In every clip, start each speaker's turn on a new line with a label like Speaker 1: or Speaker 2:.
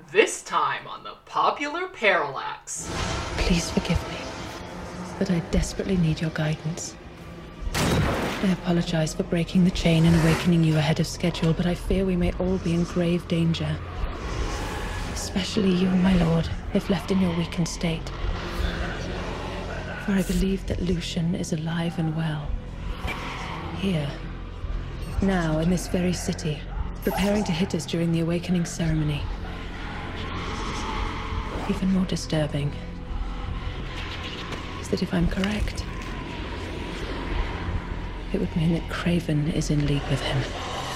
Speaker 1: This time on the Popular Parallax.
Speaker 2: Please forgive me, but I desperately need your guidance. I apologize for breaking the chain and awakening you ahead of schedule, but I fear we may all be in grave danger. Especially you, my lord, if left in your weakened state. For I believe that Lucian is alive and well. Here. Now, in this very city, preparing to hit us during the awakening ceremony. Even more disturbing is that if I'm correct, it would mean that Craven is in league with him.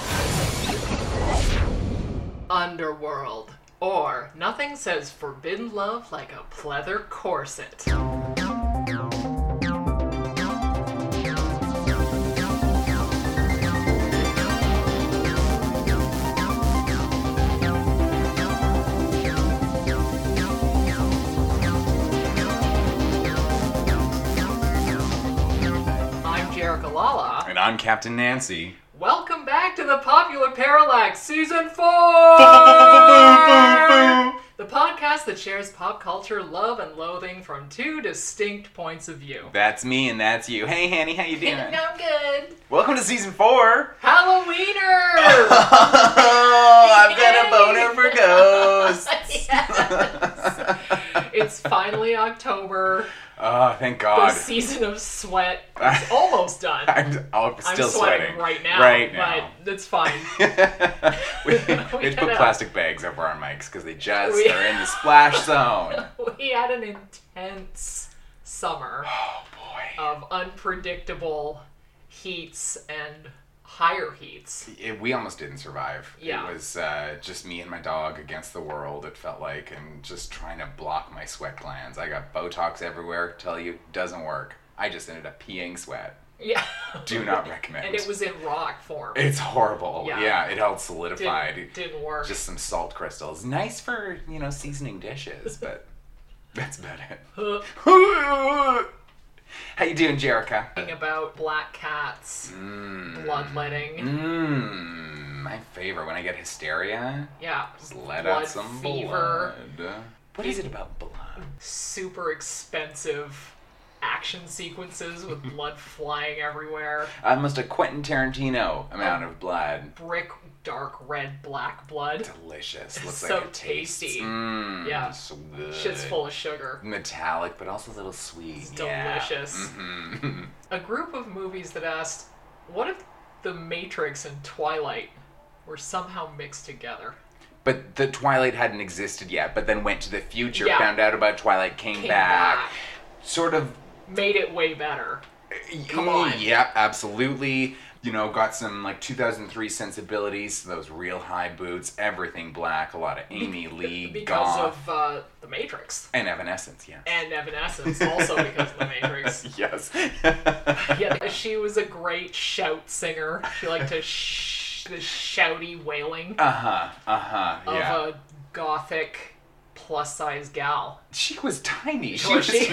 Speaker 1: Underworld. Or nothing says forbidden love like a pleather corset. Lala.
Speaker 3: And I'm Captain Nancy.
Speaker 1: Welcome back to the Popular Parallax Season 4! The podcast that shares pop culture love and loathing from two distinct points of view.
Speaker 3: That's me and that's you. Hey, Hanny, how you doing?
Speaker 1: I'm good.
Speaker 3: Welcome to Season 4.
Speaker 1: Halloweener!
Speaker 3: Oh, I've got a boner for ghosts.
Speaker 1: Yes. It's finally October.
Speaker 3: Oh, thank God.
Speaker 1: The season of sweat is almost done.
Speaker 3: I'm still
Speaker 1: sweating
Speaker 3: sweating
Speaker 1: right now. But it's fine.
Speaker 3: we put plastic bags over our mics because they just are in the splash zone.
Speaker 1: We had an intense summer of unpredictable heats and higher heats.
Speaker 3: We almost didn't survive.
Speaker 1: Yeah.
Speaker 3: It was just me and my dog against the world, it felt like, and just trying to block my sweat glands. I got Botox everywhere. Tell you, doesn't work. I just ended up peeing sweat.
Speaker 1: Yeah.
Speaker 3: Do not recommend.
Speaker 1: And it was in rock form.
Speaker 3: It's horrible.
Speaker 1: Yeah.
Speaker 3: It held solidified.
Speaker 1: Didn't work.
Speaker 3: Just some salt crystals. Nice for, seasoning dishes, but that's about it. How you doing, Jerica?
Speaker 1: Talking about black cats, bloodletting.
Speaker 3: My favorite. When I get hysteria,
Speaker 1: Yeah.
Speaker 3: just let
Speaker 1: Blood
Speaker 3: out some
Speaker 1: fever.
Speaker 3: blood. What is it about blood?
Speaker 1: Super expensive action sequences with blood flying everywhere.
Speaker 3: Almost a Quentin Tarantino amount of blood.
Speaker 1: Brick, dark red, black blood.
Speaker 3: Delicious. Looks
Speaker 1: So
Speaker 3: like it tastes.
Speaker 1: tasty. Yeah.
Speaker 3: So good.
Speaker 1: Shit's full of sugar.
Speaker 3: Metallic, but also a little sweet.
Speaker 1: It's delicious.
Speaker 3: Yeah. Mm-hmm.
Speaker 1: A group of movies that asked, what if The Matrix and Twilight were somehow mixed together?
Speaker 3: But the Twilight hadn't existed yet, but then went to the future,
Speaker 1: Yeah.
Speaker 3: found out about Twilight, came back. Sort of
Speaker 1: Made it way better. Come on.
Speaker 3: Yeah, absolutely. Got some 2003 sensibilities, those real high boots, everything black, a lot of Amy Lee,
Speaker 1: Because
Speaker 3: goth,
Speaker 1: of The Matrix.
Speaker 3: and Evanescence, yes.
Speaker 1: And Evanescence, also because of The Matrix.
Speaker 3: Yes.
Speaker 1: Yeah, she was a great shout singer. She liked to the shouty wailing
Speaker 3: Yeah.
Speaker 1: of a gothic plus-size gal.
Speaker 3: She was tiny.
Speaker 1: Was she?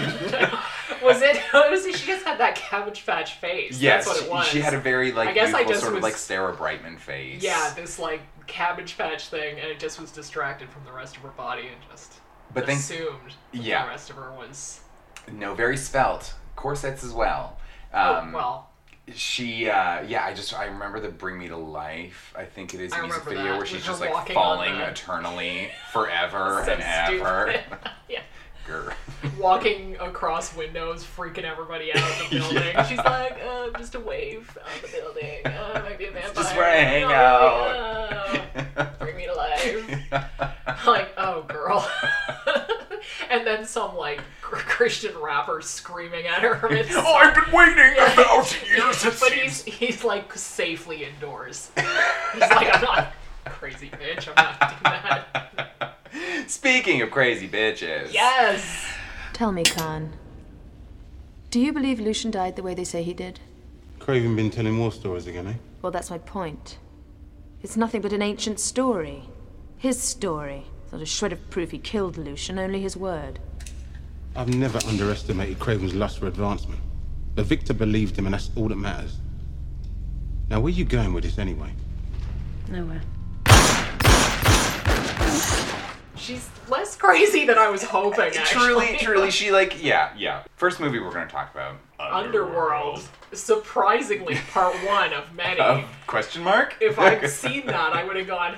Speaker 1: She just had that Cabbage Patch face.
Speaker 3: Yes,
Speaker 1: That's what it was.
Speaker 3: she had a very
Speaker 1: I guess I
Speaker 3: beautiful
Speaker 1: just
Speaker 3: sort of
Speaker 1: was-
Speaker 3: Sarah Brightman face.
Speaker 1: Yeah, this Cabbage Patch thing, and it just was distracted from the rest of her body and just assumed that the rest of her was...
Speaker 3: No, very svelte. Corsets as well.
Speaker 1: well...
Speaker 3: She, I remember the Bring Me to Life, I think it is, music video
Speaker 1: that,
Speaker 3: where she's just
Speaker 1: walking
Speaker 3: falling eternally, forever
Speaker 1: So
Speaker 3: and ever.
Speaker 1: Yeah.
Speaker 3: Grr.
Speaker 1: Walking across windows, freaking everybody out of the building.
Speaker 3: Yeah.
Speaker 1: She's like, just a wave on the building. I might be a vampire.
Speaker 3: Just where I hang out.
Speaker 1: Bring me to life. Oh, girl. And then some, Christian rapper screaming at her.
Speaker 3: I've been waiting 1,000 years to
Speaker 1: But he's safely indoors. He's I'm not a crazy bitch. I'm not doing that.
Speaker 3: Speaking of crazy bitches.
Speaker 1: Yes!
Speaker 2: Tell me, Khan. Do you believe Lucian died the way they say he did?
Speaker 4: Craven been telling more stories again, eh?
Speaker 2: Well, that's my point. It's nothing but an ancient story. His story. Not a shred of proof he killed Lucian, only his word.
Speaker 4: I've never underestimated Craven's lust for advancement. But Victor believed him, and that's all that matters. Now, where are you going with this anyway?
Speaker 2: Nowhere.
Speaker 1: She's less crazy than I was hoping, actually.
Speaker 3: Truly, she like, yeah. First movie we're gonna talk about.
Speaker 1: Underworld. Surprisingly, part 1 of many.
Speaker 3: Question mark?
Speaker 1: If I'd seen that, I would have gone,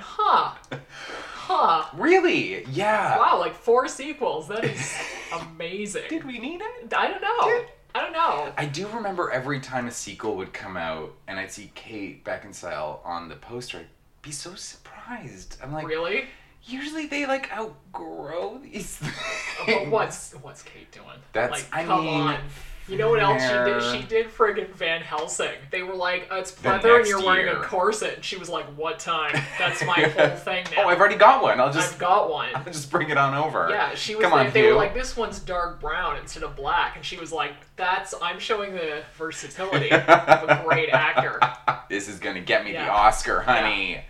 Speaker 1: huh.
Speaker 3: Really? Yeah.
Speaker 1: Wow, like 4 sequels. That is amazing.
Speaker 3: Did we need it?
Speaker 1: I don't know.
Speaker 3: I do remember every time a sequel would come out and I'd see Kate Beckinsale on the poster, I'd be so surprised. I'm like,
Speaker 1: Really?
Speaker 3: usually they like outgrow these things.
Speaker 1: But what's Kate doing?
Speaker 3: That's,
Speaker 1: like,
Speaker 3: I
Speaker 1: come
Speaker 3: mean,
Speaker 1: on. You know what else she
Speaker 3: fair.
Speaker 1: did? She did friggin' Van Helsing. They were like, it's
Speaker 3: The
Speaker 1: pleather and
Speaker 3: next
Speaker 1: you're wearing
Speaker 3: year.
Speaker 1: a corset. And she was like, what time? That's my whole thing now.
Speaker 3: Oh, I've already got one.
Speaker 1: I've got one.
Speaker 3: I'll just bring it on over.
Speaker 1: Yeah, she was
Speaker 3: Come
Speaker 1: like,
Speaker 3: on,
Speaker 1: they were
Speaker 3: Hugh.
Speaker 1: like, this one's dark brown instead of black. And she was like, I'm showing the versatility of a great actor.
Speaker 3: This is gonna get me the
Speaker 1: Yeah.
Speaker 3: Oscar, honey.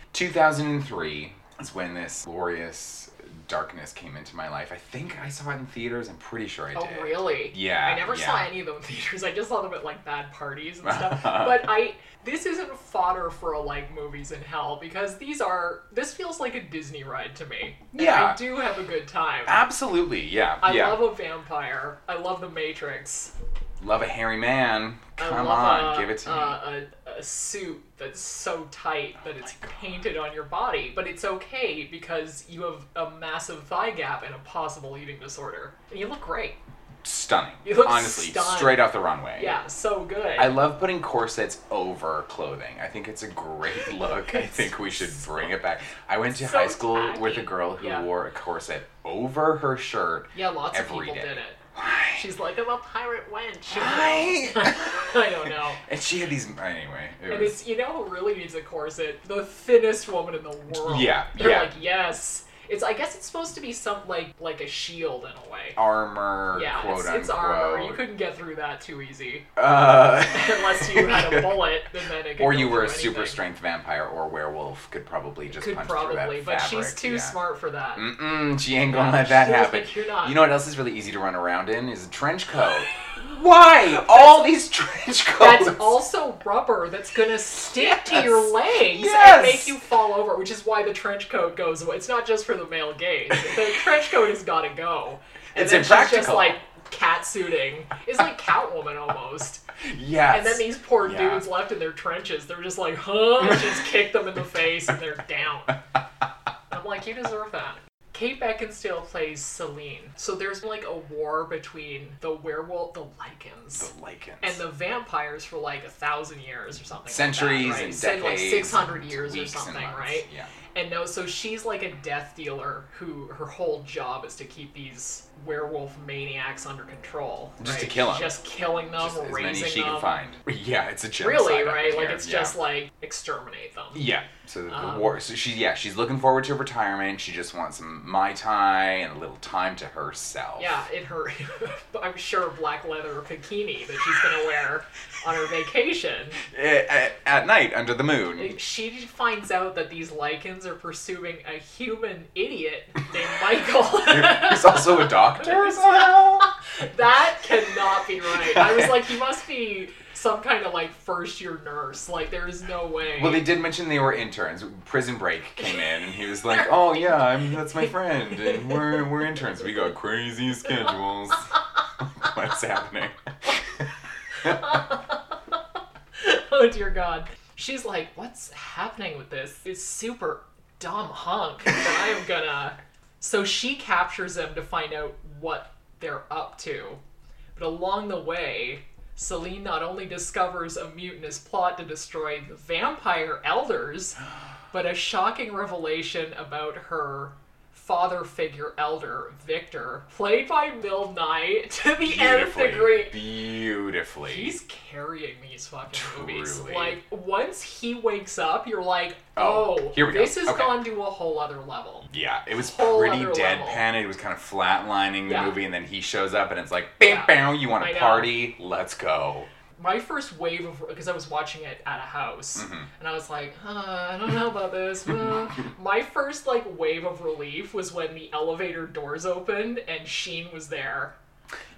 Speaker 3: 2003 is when this glorious darkness came into my life. I think I saw it in theaters. I'm pretty sure I did.
Speaker 1: Oh, really?
Speaker 3: Yeah,
Speaker 1: I never
Speaker 3: yeah.
Speaker 1: saw any of them in theaters. I just saw them at, like, bad parties and stuff. But this isn't fodder for, like, movies in hell, because this feels like a Disney ride to me. And
Speaker 3: Yeah.
Speaker 1: I do have a good time.
Speaker 3: Absolutely, yeah.
Speaker 1: I
Speaker 3: yeah.
Speaker 1: love a vampire. I love The Matrix.
Speaker 3: Love a hairy man. Come
Speaker 1: I love
Speaker 3: on, give it to me.
Speaker 1: a suit that's so tight that it's painted on your body, but it's okay because you have a massive thigh gap and a possible eating disorder. And you look great.
Speaker 3: Stunning.
Speaker 1: You look
Speaker 3: Honestly,
Speaker 1: stunned.
Speaker 3: straight off the runway.
Speaker 1: Yeah, so good.
Speaker 3: I love putting corsets over clothing. I think it's a great look. I think we should bring it back. I went to
Speaker 1: so
Speaker 3: high school
Speaker 1: tacky.
Speaker 3: with a girl who
Speaker 1: Yeah.
Speaker 3: wore a corset over her shirt.
Speaker 1: Yeah, lots of
Speaker 3: every
Speaker 1: people
Speaker 3: day.
Speaker 1: did it.
Speaker 3: Why?
Speaker 1: She's like, I'm a pirate wench.
Speaker 3: Why?
Speaker 1: I don't know.
Speaker 3: And she had these. Anyway, it
Speaker 1: And
Speaker 3: was.
Speaker 1: it's, you know who really needs a corset? The thinnest woman in the world.
Speaker 3: Yeah,
Speaker 1: They're
Speaker 3: yeah.
Speaker 1: like, yes. I guess it's supposed to be some like a shield in a way.
Speaker 3: Armor,
Speaker 1: Yeah,
Speaker 3: quote
Speaker 1: it's
Speaker 3: unquote.
Speaker 1: armor. You couldn't get through that too easy.
Speaker 3: Uh,
Speaker 1: Unless you had a bullet, and then it could
Speaker 3: or
Speaker 1: go
Speaker 3: you were a
Speaker 1: through
Speaker 3: super
Speaker 1: anything.
Speaker 3: strength vampire or werewolf could probably just
Speaker 1: Could
Speaker 3: punch through
Speaker 1: probably,
Speaker 3: that
Speaker 1: but
Speaker 3: fabric.
Speaker 1: she's too
Speaker 3: yeah.
Speaker 1: smart for that.
Speaker 3: She ain't gonna
Speaker 1: Yeah,
Speaker 3: let that
Speaker 1: she's
Speaker 3: happen.
Speaker 1: like, you're not.
Speaker 3: You know what else is really easy to run around in is a trench coat. Why? All these trench coats.
Speaker 1: That's also rubber that's gonna stick to your legs
Speaker 3: Yes.
Speaker 1: and make you fall over, which is why the trench coat goes away. It's not just for the male gaze. The trench coat has gotta go. And
Speaker 3: It's
Speaker 1: then she's just
Speaker 3: impractical.
Speaker 1: like cat suiting. It's like Catwoman almost.
Speaker 3: Yes.
Speaker 1: And then these poor
Speaker 3: Yeah.
Speaker 1: dudes left in their trenches, they're just like, huh? And she just kicked them in the face and they're down. I'm like, you deserve that. Kate Beckinsale plays Celine. So there's like a war between the werewolf, the Lycans,
Speaker 3: The Lycans.
Speaker 1: and the vampires for like 1,000 years or something.
Speaker 3: Centuries
Speaker 1: like that, right?
Speaker 3: and
Speaker 1: Say, like
Speaker 3: decades
Speaker 1: 600
Speaker 3: and
Speaker 1: years or
Speaker 3: weeks and
Speaker 1: something,
Speaker 3: months.
Speaker 1: right?
Speaker 3: Yeah.
Speaker 1: And no, so she's like a death dealer who her whole job is to keep these werewolf maniacs under control.
Speaker 3: Just to
Speaker 1: right?
Speaker 3: kill 'em.
Speaker 1: Just killing them,
Speaker 3: Just as many
Speaker 1: raising
Speaker 3: as she
Speaker 1: them.
Speaker 3: can find. Yeah, it's a genocide.
Speaker 1: Really,
Speaker 3: up
Speaker 1: right?
Speaker 3: in
Speaker 1: Like
Speaker 3: here.
Speaker 1: it's
Speaker 3: Yeah.
Speaker 1: just like exterminate them.
Speaker 3: Yeah. So the war. So she's looking forward to retirement. She just wants some Mai Tai and a little time to herself.
Speaker 1: Yeah, in her, I'm sure, black leather bikini that she's gonna wear on her vacation.
Speaker 3: At night under the moon.
Speaker 1: She finds out that these Lycans are pursuing a human idiot named Michael.
Speaker 3: He's also a doctor somehow.
Speaker 1: That cannot be right. I was like, he must be some kind of like first year nurse. Like, there's no way.
Speaker 3: Well, they did mention they were interns. Prison Break came in, and he was like, "Oh yeah, that's my friend, and we're interns. We got crazy schedules. What's happening?"
Speaker 1: Oh dear God. She's like, what's happening with this super dumb hunk that I am gonna... So she captures them to find out what they're up to. But along the way, Celine not only discovers a mutinous plot to destroy the vampire elders, but a shocking revelation about her father figure elder, Victor, played by Bill Nye to the nth degree.
Speaker 3: Beautifully.
Speaker 1: He's carrying these fucking movies.
Speaker 3: Truly.
Speaker 1: Like, once he wakes up, you're like,
Speaker 3: Oh,
Speaker 1: oh,
Speaker 3: here we go.
Speaker 1: this has
Speaker 3: Okay.
Speaker 1: gone to a whole other level.
Speaker 3: Yeah, it was
Speaker 1: Whole
Speaker 3: pretty
Speaker 1: other
Speaker 3: deadpan. It was kind of flatlining the
Speaker 1: Yeah.
Speaker 3: movie, and then he shows up, and it's like, bam,
Speaker 1: Yeah.
Speaker 3: bam, you want
Speaker 1: I
Speaker 3: to
Speaker 1: know.
Speaker 3: party? Let's go.
Speaker 1: My first wave of, because I was watching it at a house,
Speaker 3: Mm-hmm.
Speaker 1: and I was like, I don't know about this. My first, like, wave of relief was when the elevator doors opened and Sheen was there.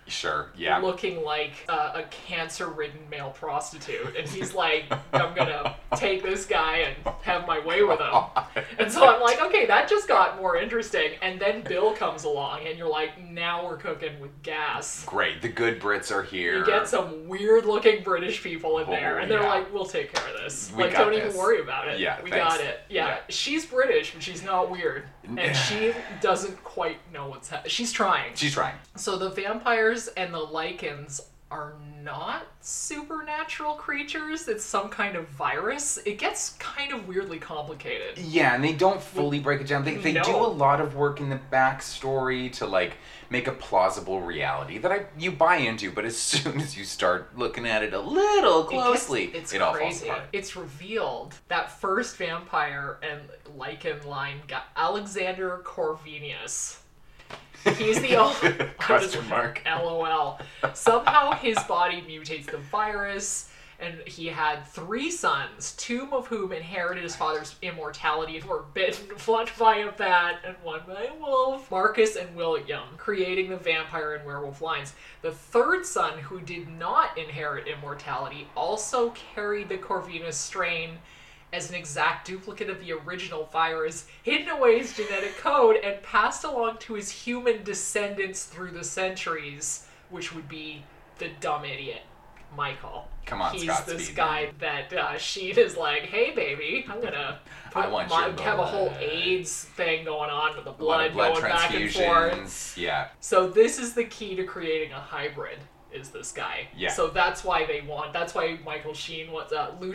Speaker 3: Sure, yeah.
Speaker 1: looking like a cancer-ridden male prostitute, and he's like, I'm gonna take this guy and have my way with him. And so I'm like, okay, that just got more interesting. And then Bill comes along, and you're like, now we're cooking with gas.
Speaker 3: Great, the good Brits are here.
Speaker 1: You get some weird-looking British people in there, and they're
Speaker 3: yeah.
Speaker 1: like, we'll take care of this.
Speaker 3: We
Speaker 1: like,
Speaker 3: got
Speaker 1: don't
Speaker 3: this.
Speaker 1: even worry about it.
Speaker 3: Yeah,
Speaker 1: we
Speaker 3: thanks.
Speaker 1: got it. Yeah.
Speaker 3: Yeah.
Speaker 1: She's British, but she's not weird. And she doesn't quite know what's happening. She's trying.
Speaker 3: She's trying.
Speaker 1: So the vampires and the Lycans are not supernatural creatures. It's some kind of virus. It gets kind of weirdly complicated.
Speaker 3: Yeah, and they don't fully break it down. They
Speaker 1: No.
Speaker 3: do a lot of work in the backstory to, like, make a plausible reality that you buy into, but as soon as you start looking at it a little closely,
Speaker 1: It's
Speaker 3: it all falls
Speaker 1: crazy.
Speaker 3: apart.
Speaker 1: It's revealed that first vampire and Lycan line got Alexander Corvinus. He's the only...
Speaker 3: Question mark.
Speaker 1: LOL. Somehow his body mutates the virus, and he had 3 sons, 2 of whom inherited his father's immortality and were bitten, one by a bat and one by a wolf, Marcus and William, creating the vampire and werewolf lines. The 3rd son, who did not inherit immortality, also carried the Corvinus strain as an exact duplicate of the original virus, hidden away his genetic code, and passed along to his human descendants through the centuries, which would be the dumb idiot, Michael.
Speaker 3: Come on,
Speaker 1: He's
Speaker 3: Scott
Speaker 1: this
Speaker 3: Speed,
Speaker 1: guy that Sheen is like, hey baby, I'm gonna
Speaker 3: I want your
Speaker 1: have a whole
Speaker 3: blood.
Speaker 1: AIDS thing going on with the
Speaker 3: A lot of
Speaker 1: blood
Speaker 3: blood
Speaker 1: going back and forth.
Speaker 3: transfusions. Yeah.
Speaker 1: So this is the key to creating a hybrid, is this guy.
Speaker 3: Yeah.
Speaker 1: So that's why that's why Michael Sheen wants,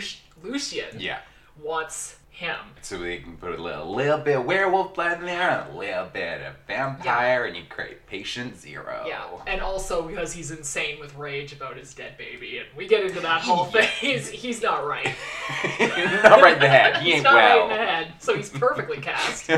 Speaker 1: Lucien
Speaker 3: Yeah.
Speaker 1: wants him.
Speaker 3: So they can put a little bit of werewolf blood in there, and a little bit of vampire, and you create patient 0.
Speaker 1: Yeah, and also because he's insane with rage about his dead baby, and we get into that whole thing. He's not right.
Speaker 3: Not right in the head. He
Speaker 1: He's
Speaker 3: ain't
Speaker 1: not
Speaker 3: well.
Speaker 1: right in the head, so he's perfectly cast.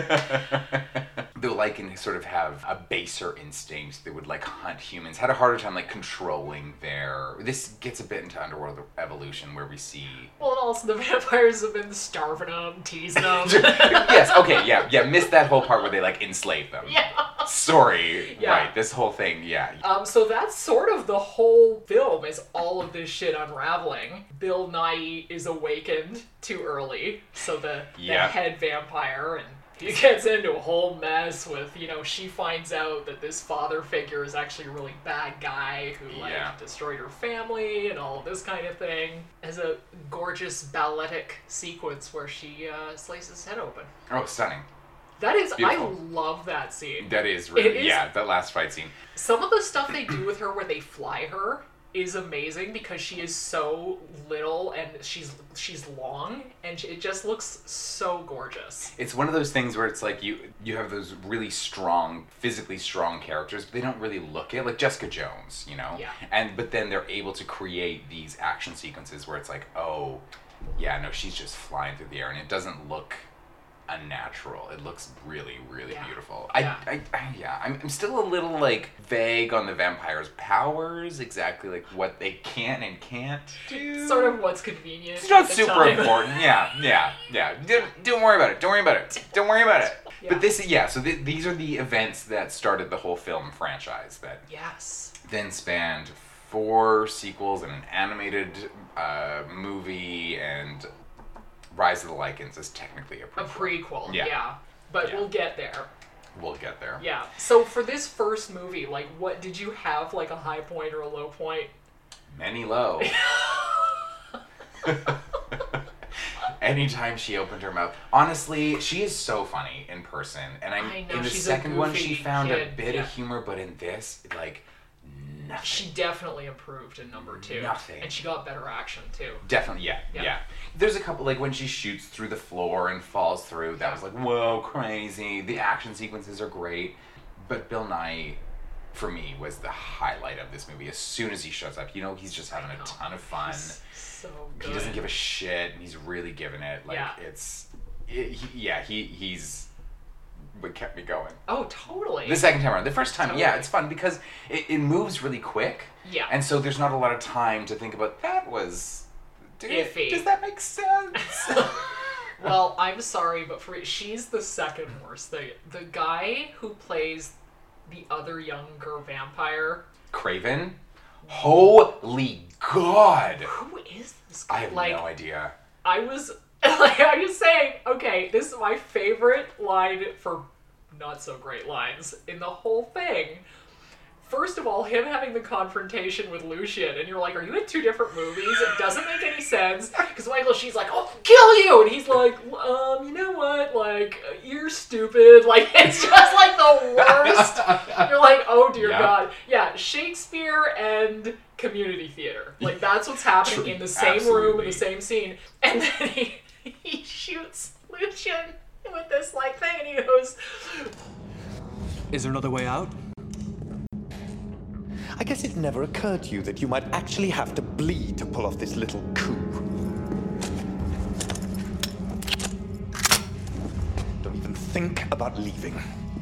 Speaker 3: The Lycan sort of have a baser instinct that would, like, hunt humans. Had a harder time, like, controlling their... This gets a bit into Underworld Evolution, where we see...
Speaker 1: Well, and also the vampires have been starving them, teasing them.
Speaker 3: Yes, okay, yeah, missed that whole part where they, like, enslave them.
Speaker 1: Yeah.
Speaker 3: Sorry.
Speaker 1: Yeah.
Speaker 3: Right, this whole thing, yeah.
Speaker 1: So that's sort of the whole film, is all of this shit unraveling. Bill Nighy is awakened too early, so the
Speaker 3: Yeah.
Speaker 1: head vampire, and he gets into a whole mess with, she finds out that this father figure is actually a really bad guy who,
Speaker 3: Yeah.
Speaker 1: destroyed her family and all of this kind of thing. Has a gorgeous balletic sequence where she slices his head open.
Speaker 3: Oh, stunning.
Speaker 1: That is,
Speaker 3: Beautiful.
Speaker 1: I love that scene.
Speaker 3: That is really...
Speaker 1: It is-
Speaker 3: Yeah, that last fight scene.
Speaker 1: Some of the stuff they do with her where they fly her is amazing because she is so little and she's long, and it just looks so gorgeous.
Speaker 3: It's one of those things where it's like you have those really strong, physically strong characters, but they don't really look it. Like Jessica Jones,
Speaker 1: Yeah.
Speaker 3: But then they're able to create these action sequences where it's like, oh, yeah, no, she's just flying through the air, and it doesn't look unnatural. It looks really, really
Speaker 1: Yeah.
Speaker 3: beautiful.
Speaker 1: Yeah.
Speaker 3: I'm still a little, like, vague on the vampire's powers, exactly, like, what they can and can't do.
Speaker 1: Sort of what's convenient.
Speaker 3: It's not
Speaker 1: at the
Speaker 3: super
Speaker 1: time.
Speaker 3: important. Yeah. Don't worry about it. Don't worry about it. Don't worry about it.
Speaker 1: Yeah.
Speaker 3: But these are the events that started the whole film franchise that
Speaker 1: Yes.
Speaker 3: then spanned 4 sequels and an animated movie, and Rise of the Lycans is technically a
Speaker 1: A
Speaker 3: prequel.
Speaker 1: prequel,
Speaker 3: Yeah.
Speaker 1: yeah. But
Speaker 3: Yeah.
Speaker 1: we'll get there.
Speaker 3: We'll get there.
Speaker 1: Yeah. So for this first movie, like, what did you have, like, a high point or a low point?
Speaker 3: Many low. Anytime she opened her mouth. Honestly, she is so funny in person. And
Speaker 1: I know,
Speaker 3: in the
Speaker 1: she's a
Speaker 3: second one, she
Speaker 1: goofy
Speaker 3: found
Speaker 1: kid,
Speaker 3: a bit
Speaker 1: yeah.
Speaker 3: of humor, but in this, like, nothing.
Speaker 1: She definitely improved in number 2.
Speaker 3: Nothing.
Speaker 1: And she got better action, too.
Speaker 3: Definitely,
Speaker 1: Yeah.
Speaker 3: yeah. There's a couple, like, when she shoots through the floor and falls through, that was like, whoa, crazy. The action sequences are great. But Bill Nighy, for me, was the highlight of this movie. As soon as he shows up, he's just having a ton of fun.
Speaker 1: He's so good.
Speaker 3: He doesn't give a shit. He's really giving it. Like,
Speaker 1: Yeah.
Speaker 3: he's what kept me going.
Speaker 1: Oh, totally.
Speaker 3: The second time around. The first time,
Speaker 1: Totally.
Speaker 3: yeah, it's fun because it moves really quick.
Speaker 1: Yeah.
Speaker 3: And so there's not a lot of time to think about,
Speaker 1: Iffy.
Speaker 3: Does that make sense?
Speaker 1: Well, I'm sorry, but she's the second worst. The guy who plays the other younger vampire.
Speaker 3: Craven? Holy God!
Speaker 1: Who is this guy?
Speaker 3: I have no idea.
Speaker 1: I was saying, okay, this is my favorite line for not so great lines in the whole thing. First of all, him having the confrontation with Lucian, and you're like, are you in two different movies? It doesn't make any sense, because Michael Sheen's like, I'll kill you! And he's like, you know what, like, you're stupid. Like, it's just like the worst. You're like, oh dear God. Yeah, Shakespeare and community theater. Like, that's what's happening in the same room, in the same scene. And then he shoots Lucian with this, like, thing, and he goes...
Speaker 5: Is there another way out?
Speaker 6: I guess it never occurred to you that you might actually have to bleed to pull off this little coup. Don't even think about leaving.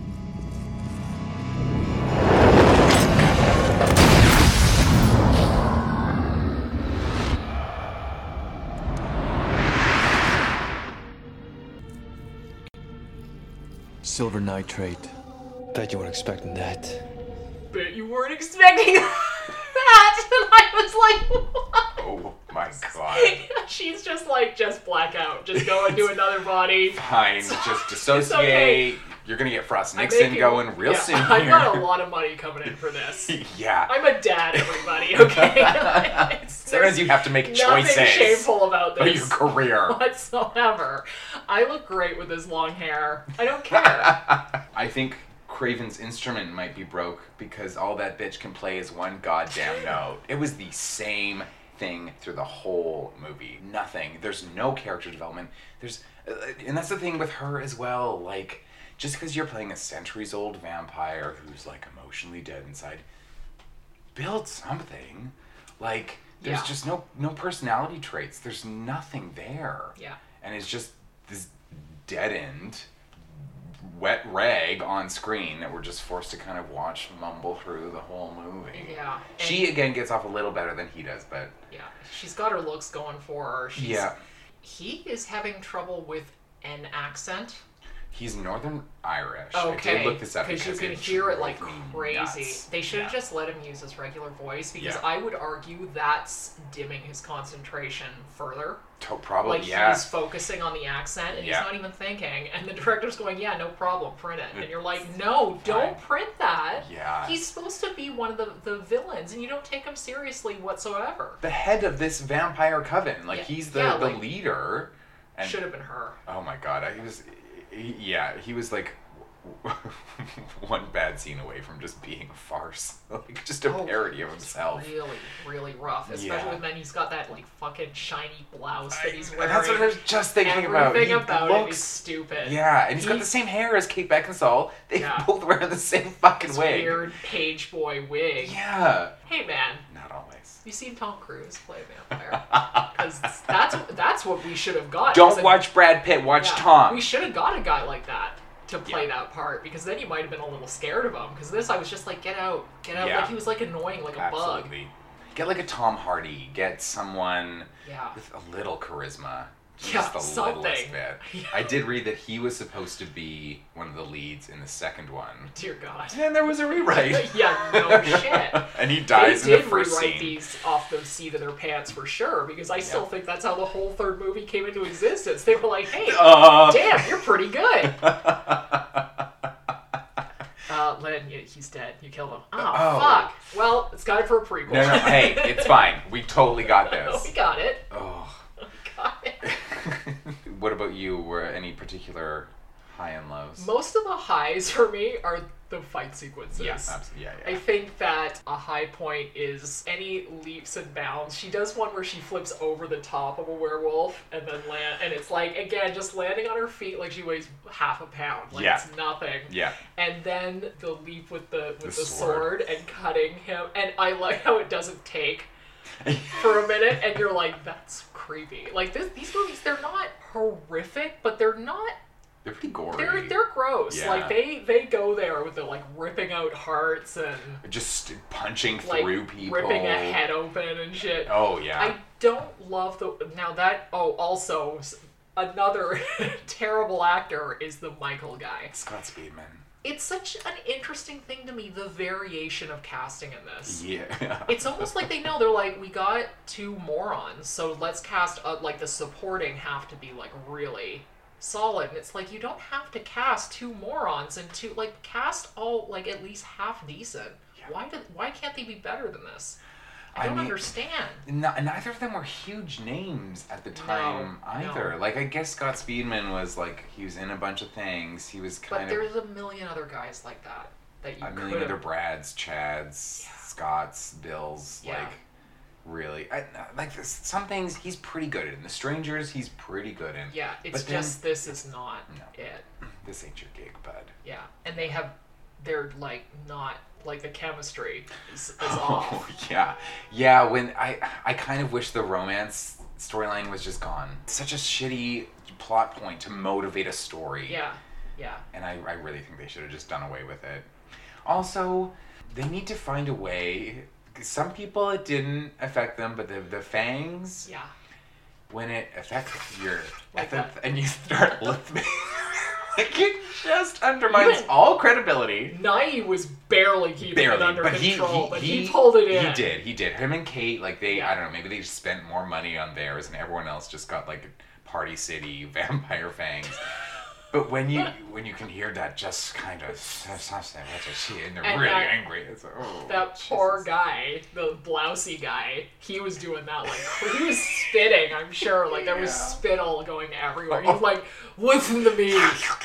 Speaker 5: Silver nitrate.
Speaker 6: Bet you weren't expecting that.
Speaker 1: Bet you weren't expecting that! And I was like, what?
Speaker 3: Oh my God.
Speaker 1: She's just like, just black out. Just go and do another body.
Speaker 3: Fine, just dissociate.
Speaker 1: Okay.
Speaker 3: You're gonna get Frost Nixon going real soon here.
Speaker 1: I got a lot of money coming in for this.
Speaker 3: Yeah.
Speaker 1: I'm a dad, everybody, okay?
Speaker 3: Sometimes you have to make choices.
Speaker 1: Nothing shameful about
Speaker 3: Of
Speaker 1: this
Speaker 3: your career.
Speaker 1: whatsoever. I look great with this long hair. I don't care.
Speaker 3: I think Craven's instrument might be broke because all that bitch can play is one goddamn note. It was the same thing through the whole movie. Nothing. There's no character development. And that's the thing with her as well. Like, just because you're playing a centuries-old vampire who's like emotionally dead inside, build something. Like, there's just no personality traits. There's nothing there.
Speaker 1: Yeah. And
Speaker 3: it's just this dead-end wet rag on screen that we're just forced to kind of watch mumble through the whole movie.
Speaker 1: Yeah.
Speaker 3: She, again, gets off a little better than he does, but...
Speaker 1: Yeah. She's got her looks going for her. He is having trouble with an accent.
Speaker 3: He's Northern Irish.
Speaker 1: Okay.
Speaker 3: I did look this up
Speaker 1: because you can hear it like crazy.
Speaker 3: Nuts.
Speaker 1: They should have just let him use his regular voice, because
Speaker 3: Yeah.
Speaker 1: I would argue that's dimming his concentration further.
Speaker 3: Probably,
Speaker 1: like,
Speaker 3: yeah.
Speaker 1: he's focusing on the accent, and he's not even thinking. And the director's going, yeah, no problem, print it. And you're like, no, don't print that.
Speaker 3: Yeah.
Speaker 1: He's supposed to be one of the villains, and you don't take him seriously whatsoever.
Speaker 3: The head of this vampire coven. Like, he's the leader. And
Speaker 1: should have been her.
Speaker 3: Oh my God. He was like one bad scene away from just being a farce. Like, just a parody of himself.
Speaker 1: Really, really rough. Especially when then he's got that, like, fucking shiny blouse that he's wearing.
Speaker 3: That's what I was just thinking about.
Speaker 1: Everything about it is stupid.
Speaker 3: Yeah, and he's got the same hair as Kate Beckinsale. They both wear the same fucking wig.
Speaker 1: Weird page boy wig.
Speaker 3: Yeah.
Speaker 1: Hey, man.
Speaker 3: Not always.
Speaker 1: You seen Tom Cruise play a vampire? Because that's what we should have got.
Speaker 3: Don't watch Brad Pitt, watch Tom.
Speaker 1: We should have got a guy like that to play that part, because then you might have been a little scared of him. Because this, I was just like, get out.
Speaker 3: Yeah.
Speaker 1: Like, he was like annoying, like a bug.
Speaker 3: Get like a Tom Hardy. Get someone with a little charisma. Just the littlest bit.
Speaker 1: Yeah.
Speaker 3: I did read that he was supposed to be one of the leads in the second one.
Speaker 1: Dear God.
Speaker 3: And then there was a rewrite.
Speaker 1: Yeah, no shit.
Speaker 3: And he dies in the first scene.
Speaker 1: They did rewrite these off the seat of their pants for sure, because I still think that's how the whole third movie came into existence. They were like, hey, damn, you're pretty good. Len, he's dead. You killed him. Oh, fuck. Well, it's time for a prequel.
Speaker 3: No, hey, it's fine. We totally got this.
Speaker 1: We got it.
Speaker 3: Oh.
Speaker 1: We got it.
Speaker 3: What about you? Were any particular high and lows?
Speaker 1: Most of the highs for me are the fight sequences.
Speaker 3: Yes, absolutely. Yeah.
Speaker 1: I think that a high point is any leaps and bounds. She does one where she flips over the top of a werewolf and then and it's like, again, just landing on her feet like she weighs half a pound. Like, it's nothing.
Speaker 3: Yeah.
Speaker 1: And then the leap with the sword and cutting him. And I like how it doesn't take for a minute, and you're like, that's creepy. Like, these movies, they're not horrific, but they're
Speaker 3: pretty gory.
Speaker 1: They're gross.
Speaker 3: Yeah.
Speaker 1: Like, they go there with the, like, ripping out hearts and
Speaker 3: just punching
Speaker 1: like,
Speaker 3: through people,
Speaker 1: ripping a head open and shit.
Speaker 3: Oh yeah.
Speaker 1: I don't love also another terrible actor is the Michael guy.
Speaker 3: Scott Speedman.
Speaker 1: It's such an interesting thing to me, the variation of casting in this.
Speaker 3: Yeah.
Speaker 1: It's almost like they know, they're like, we got 2 morons, so let's cast, like, the supporting have to be, like, really solid. And it's like, you don't have to cast 2 morons and cast all, like, at least half decent. Yeah. Why can't they be better than this? I don't understand.
Speaker 3: Neither of them were huge names at the time either.
Speaker 1: No.
Speaker 3: Like, I guess Scott Speedman was, like, he was in a bunch of things. He was kind
Speaker 1: But there's a million other guys like that you
Speaker 3: a million other Brads, Chads, Scotts, Bills, like, really. Some things he's pretty good in. The Strangers, he's pretty good in.
Speaker 1: Yeah, it's just this is not it.
Speaker 3: This ain't your gig, bud.
Speaker 1: Yeah, and they're, like, not... Like, the chemistry is off.
Speaker 3: Yeah, when I kind of wish the romance storyline was just gone. It's such a shitty plot point to motivate a story.
Speaker 1: Yeah.
Speaker 3: And I really think they should have just done away with it. Also, they need to find a way. Some people it didn't affect them, but the fangs.
Speaker 1: Yeah.
Speaker 3: When it affects your
Speaker 1: like that.
Speaker 3: And you start listening. Like, it just undermines all credibility.
Speaker 1: Nai was barely keeping it under control, but he pulled it in.
Speaker 3: He did. Him and Kate, like, I don't know, maybe they just spent more money on theirs and everyone else just got, like, Party City vampire fangs. But when you can hear that just kind of and they're really angry. It's like,
Speaker 1: that poor guy, the blousy guy, he was doing that, like, he was spitting, I'm sure. Like, there was spittle going everywhere. He was like, listen to me.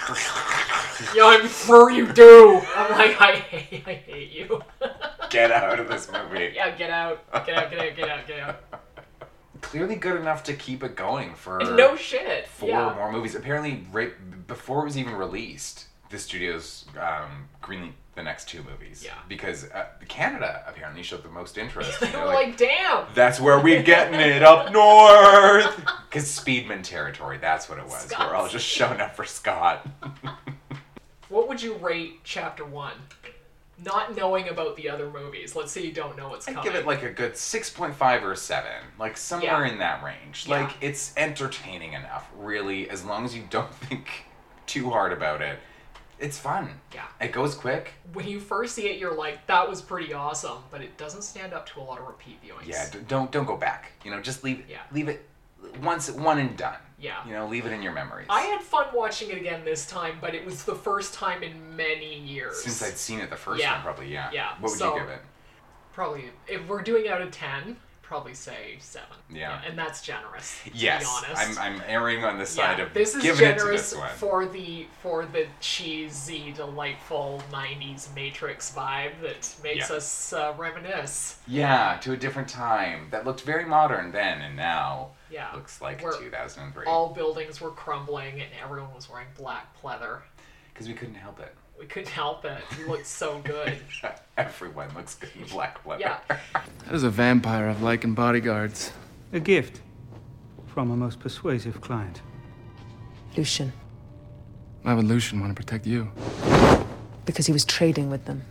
Speaker 1: Yeah, I'm sure you do. I'm like, I hate you.
Speaker 3: Get out of this movie.
Speaker 1: Yeah, get out. Get out.
Speaker 3: Clearly good enough to keep it going for
Speaker 1: no shit.
Speaker 3: 4 more movies. Apparently, right before it was even released, the studios greenlit the next 2 movies. Yeah. Because Canada apparently showed the most interest.
Speaker 1: They were like, damn.
Speaker 3: That's where we getting it, up north. Because Speedman territory, that's what it was.
Speaker 1: Scott's.
Speaker 3: We're all just showing up for Scott.
Speaker 1: What would you rate Chapter 1? Not knowing about the other movies. Let's say you don't know what's coming.
Speaker 3: I'd give it like a good 6.5 or 7. Like somewhere in that range.
Speaker 1: Yeah.
Speaker 3: Like, it's entertaining enough, really, as long as you don't think too hard about it. It's fun.
Speaker 1: Yeah.
Speaker 3: It goes quick.
Speaker 1: When you first see it, you're like, that was pretty awesome, but it doesn't stand up to a lot of repeat viewings.
Speaker 3: Yeah, don't go back. Just leave it once, one and done.
Speaker 1: Yeah.
Speaker 3: Leave it in your memories.
Speaker 1: I had fun watching it again this time, but it was the first time in many years.
Speaker 3: Since I'd seen it the first time, probably, yeah. What would you give it?
Speaker 1: Probably, if we're doing out of 10, probably say 7.
Speaker 3: Yeah.
Speaker 1: And that's generous, to
Speaker 3: yes,
Speaker 1: be honest.
Speaker 3: I'm erring on the side of
Speaker 1: this is
Speaker 3: giving
Speaker 1: generous
Speaker 3: it to this one.
Speaker 1: for the cheesy, delightful 90s Matrix vibe that makes us reminisce.
Speaker 3: Yeah, to a different time. That looked very modern then, and now looks like 2003.
Speaker 1: All buildings were crumbling and everyone was wearing black pleather.
Speaker 3: Because we couldn't help it.
Speaker 1: We couldn't help it. It looked so good.
Speaker 3: Everyone looks good in black pleather.
Speaker 1: Yeah.
Speaker 5: How does a vampire have Lycan bodyguards?
Speaker 7: A gift from a most persuasive client.
Speaker 2: Lucian.
Speaker 5: Why would Lucian want to protect you?
Speaker 2: Because he was trading with them.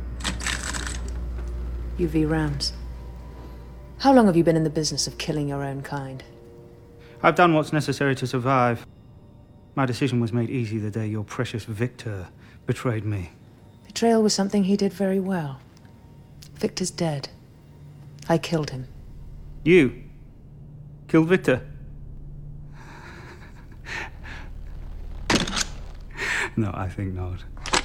Speaker 2: UV Rams. How long have you been in the business of killing your own kind?
Speaker 7: I've done what's necessary to survive. My decision was made easy the day your precious Victor betrayed me.
Speaker 2: Betrayal was something he did very well. Victor's dead. I killed him.
Speaker 7: You killed Victor? No, I think not.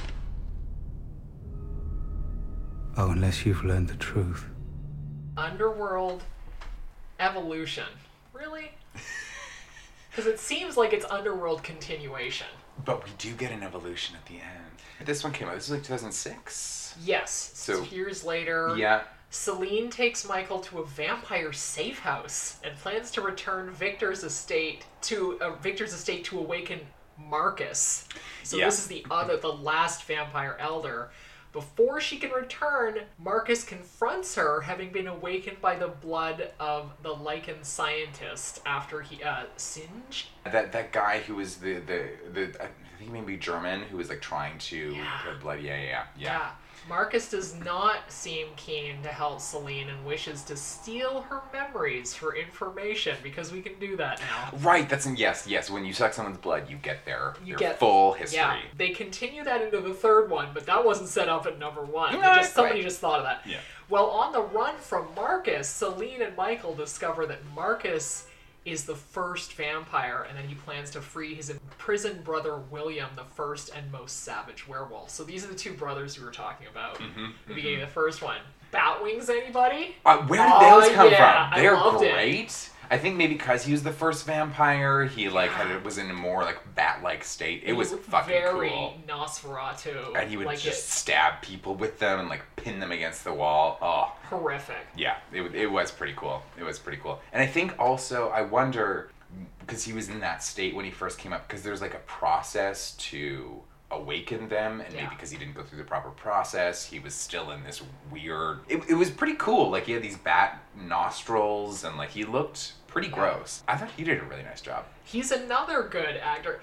Speaker 7: Oh, unless you've learned the truth.
Speaker 1: Underworld evolution. Really? Because it seems like it's Underworld continuation.
Speaker 3: But we do get an evolution at the end. This one came out, this is like 2006?
Speaker 1: Yes.
Speaker 3: So
Speaker 1: years later.
Speaker 3: Yeah.
Speaker 1: Celine takes Michael to a vampire safe house and plans to return Victor's estate to awaken Marcus. So this is the last vampire elder. Before she can return, Marcus confronts her, having been awakened by the blood of the Lycan scientist after he Singe.
Speaker 3: That guy who was the I think maybe German, who was like trying to put blood. Yeah.
Speaker 1: Marcus does not seem keen to help Celine and wishes to steal her memories for information because we can do that now.
Speaker 3: Right, yes. When you suck someone's blood, you get their full history.
Speaker 1: Yeah, they continue that into the third one, but that wasn't set up at number 1. Somebody just thought of that.
Speaker 3: Yeah.
Speaker 1: Well, on the run from Marcus, Celine and Michael discover that Marcus is the first vampire, and then he plans to free his imprisoned brother William, the first and most savage werewolf. So these are the 2 brothers we were talking about at the beginning of the first one. Batwings, anybody?
Speaker 3: Where did those come from? They're
Speaker 1: great.
Speaker 3: It. I think maybe because he was the first vampire, he was in a more like bat-like state. It was fucking
Speaker 1: very
Speaker 3: cool.
Speaker 1: Nosferatu.
Speaker 3: And he would just stab people with them and like pin them against the wall. Oh,
Speaker 1: horrific.
Speaker 3: Yeah, it was pretty cool. And I think also, I wonder, because he was in that state when he first came up, because there's like a process to awaken them, and maybe because he didn't go through the proper process, he was still in this weird... It was pretty cool. Like, he had these bat nostrils, and like, he looked pretty gross. I thought he did a really nice job.
Speaker 1: He's another good actor.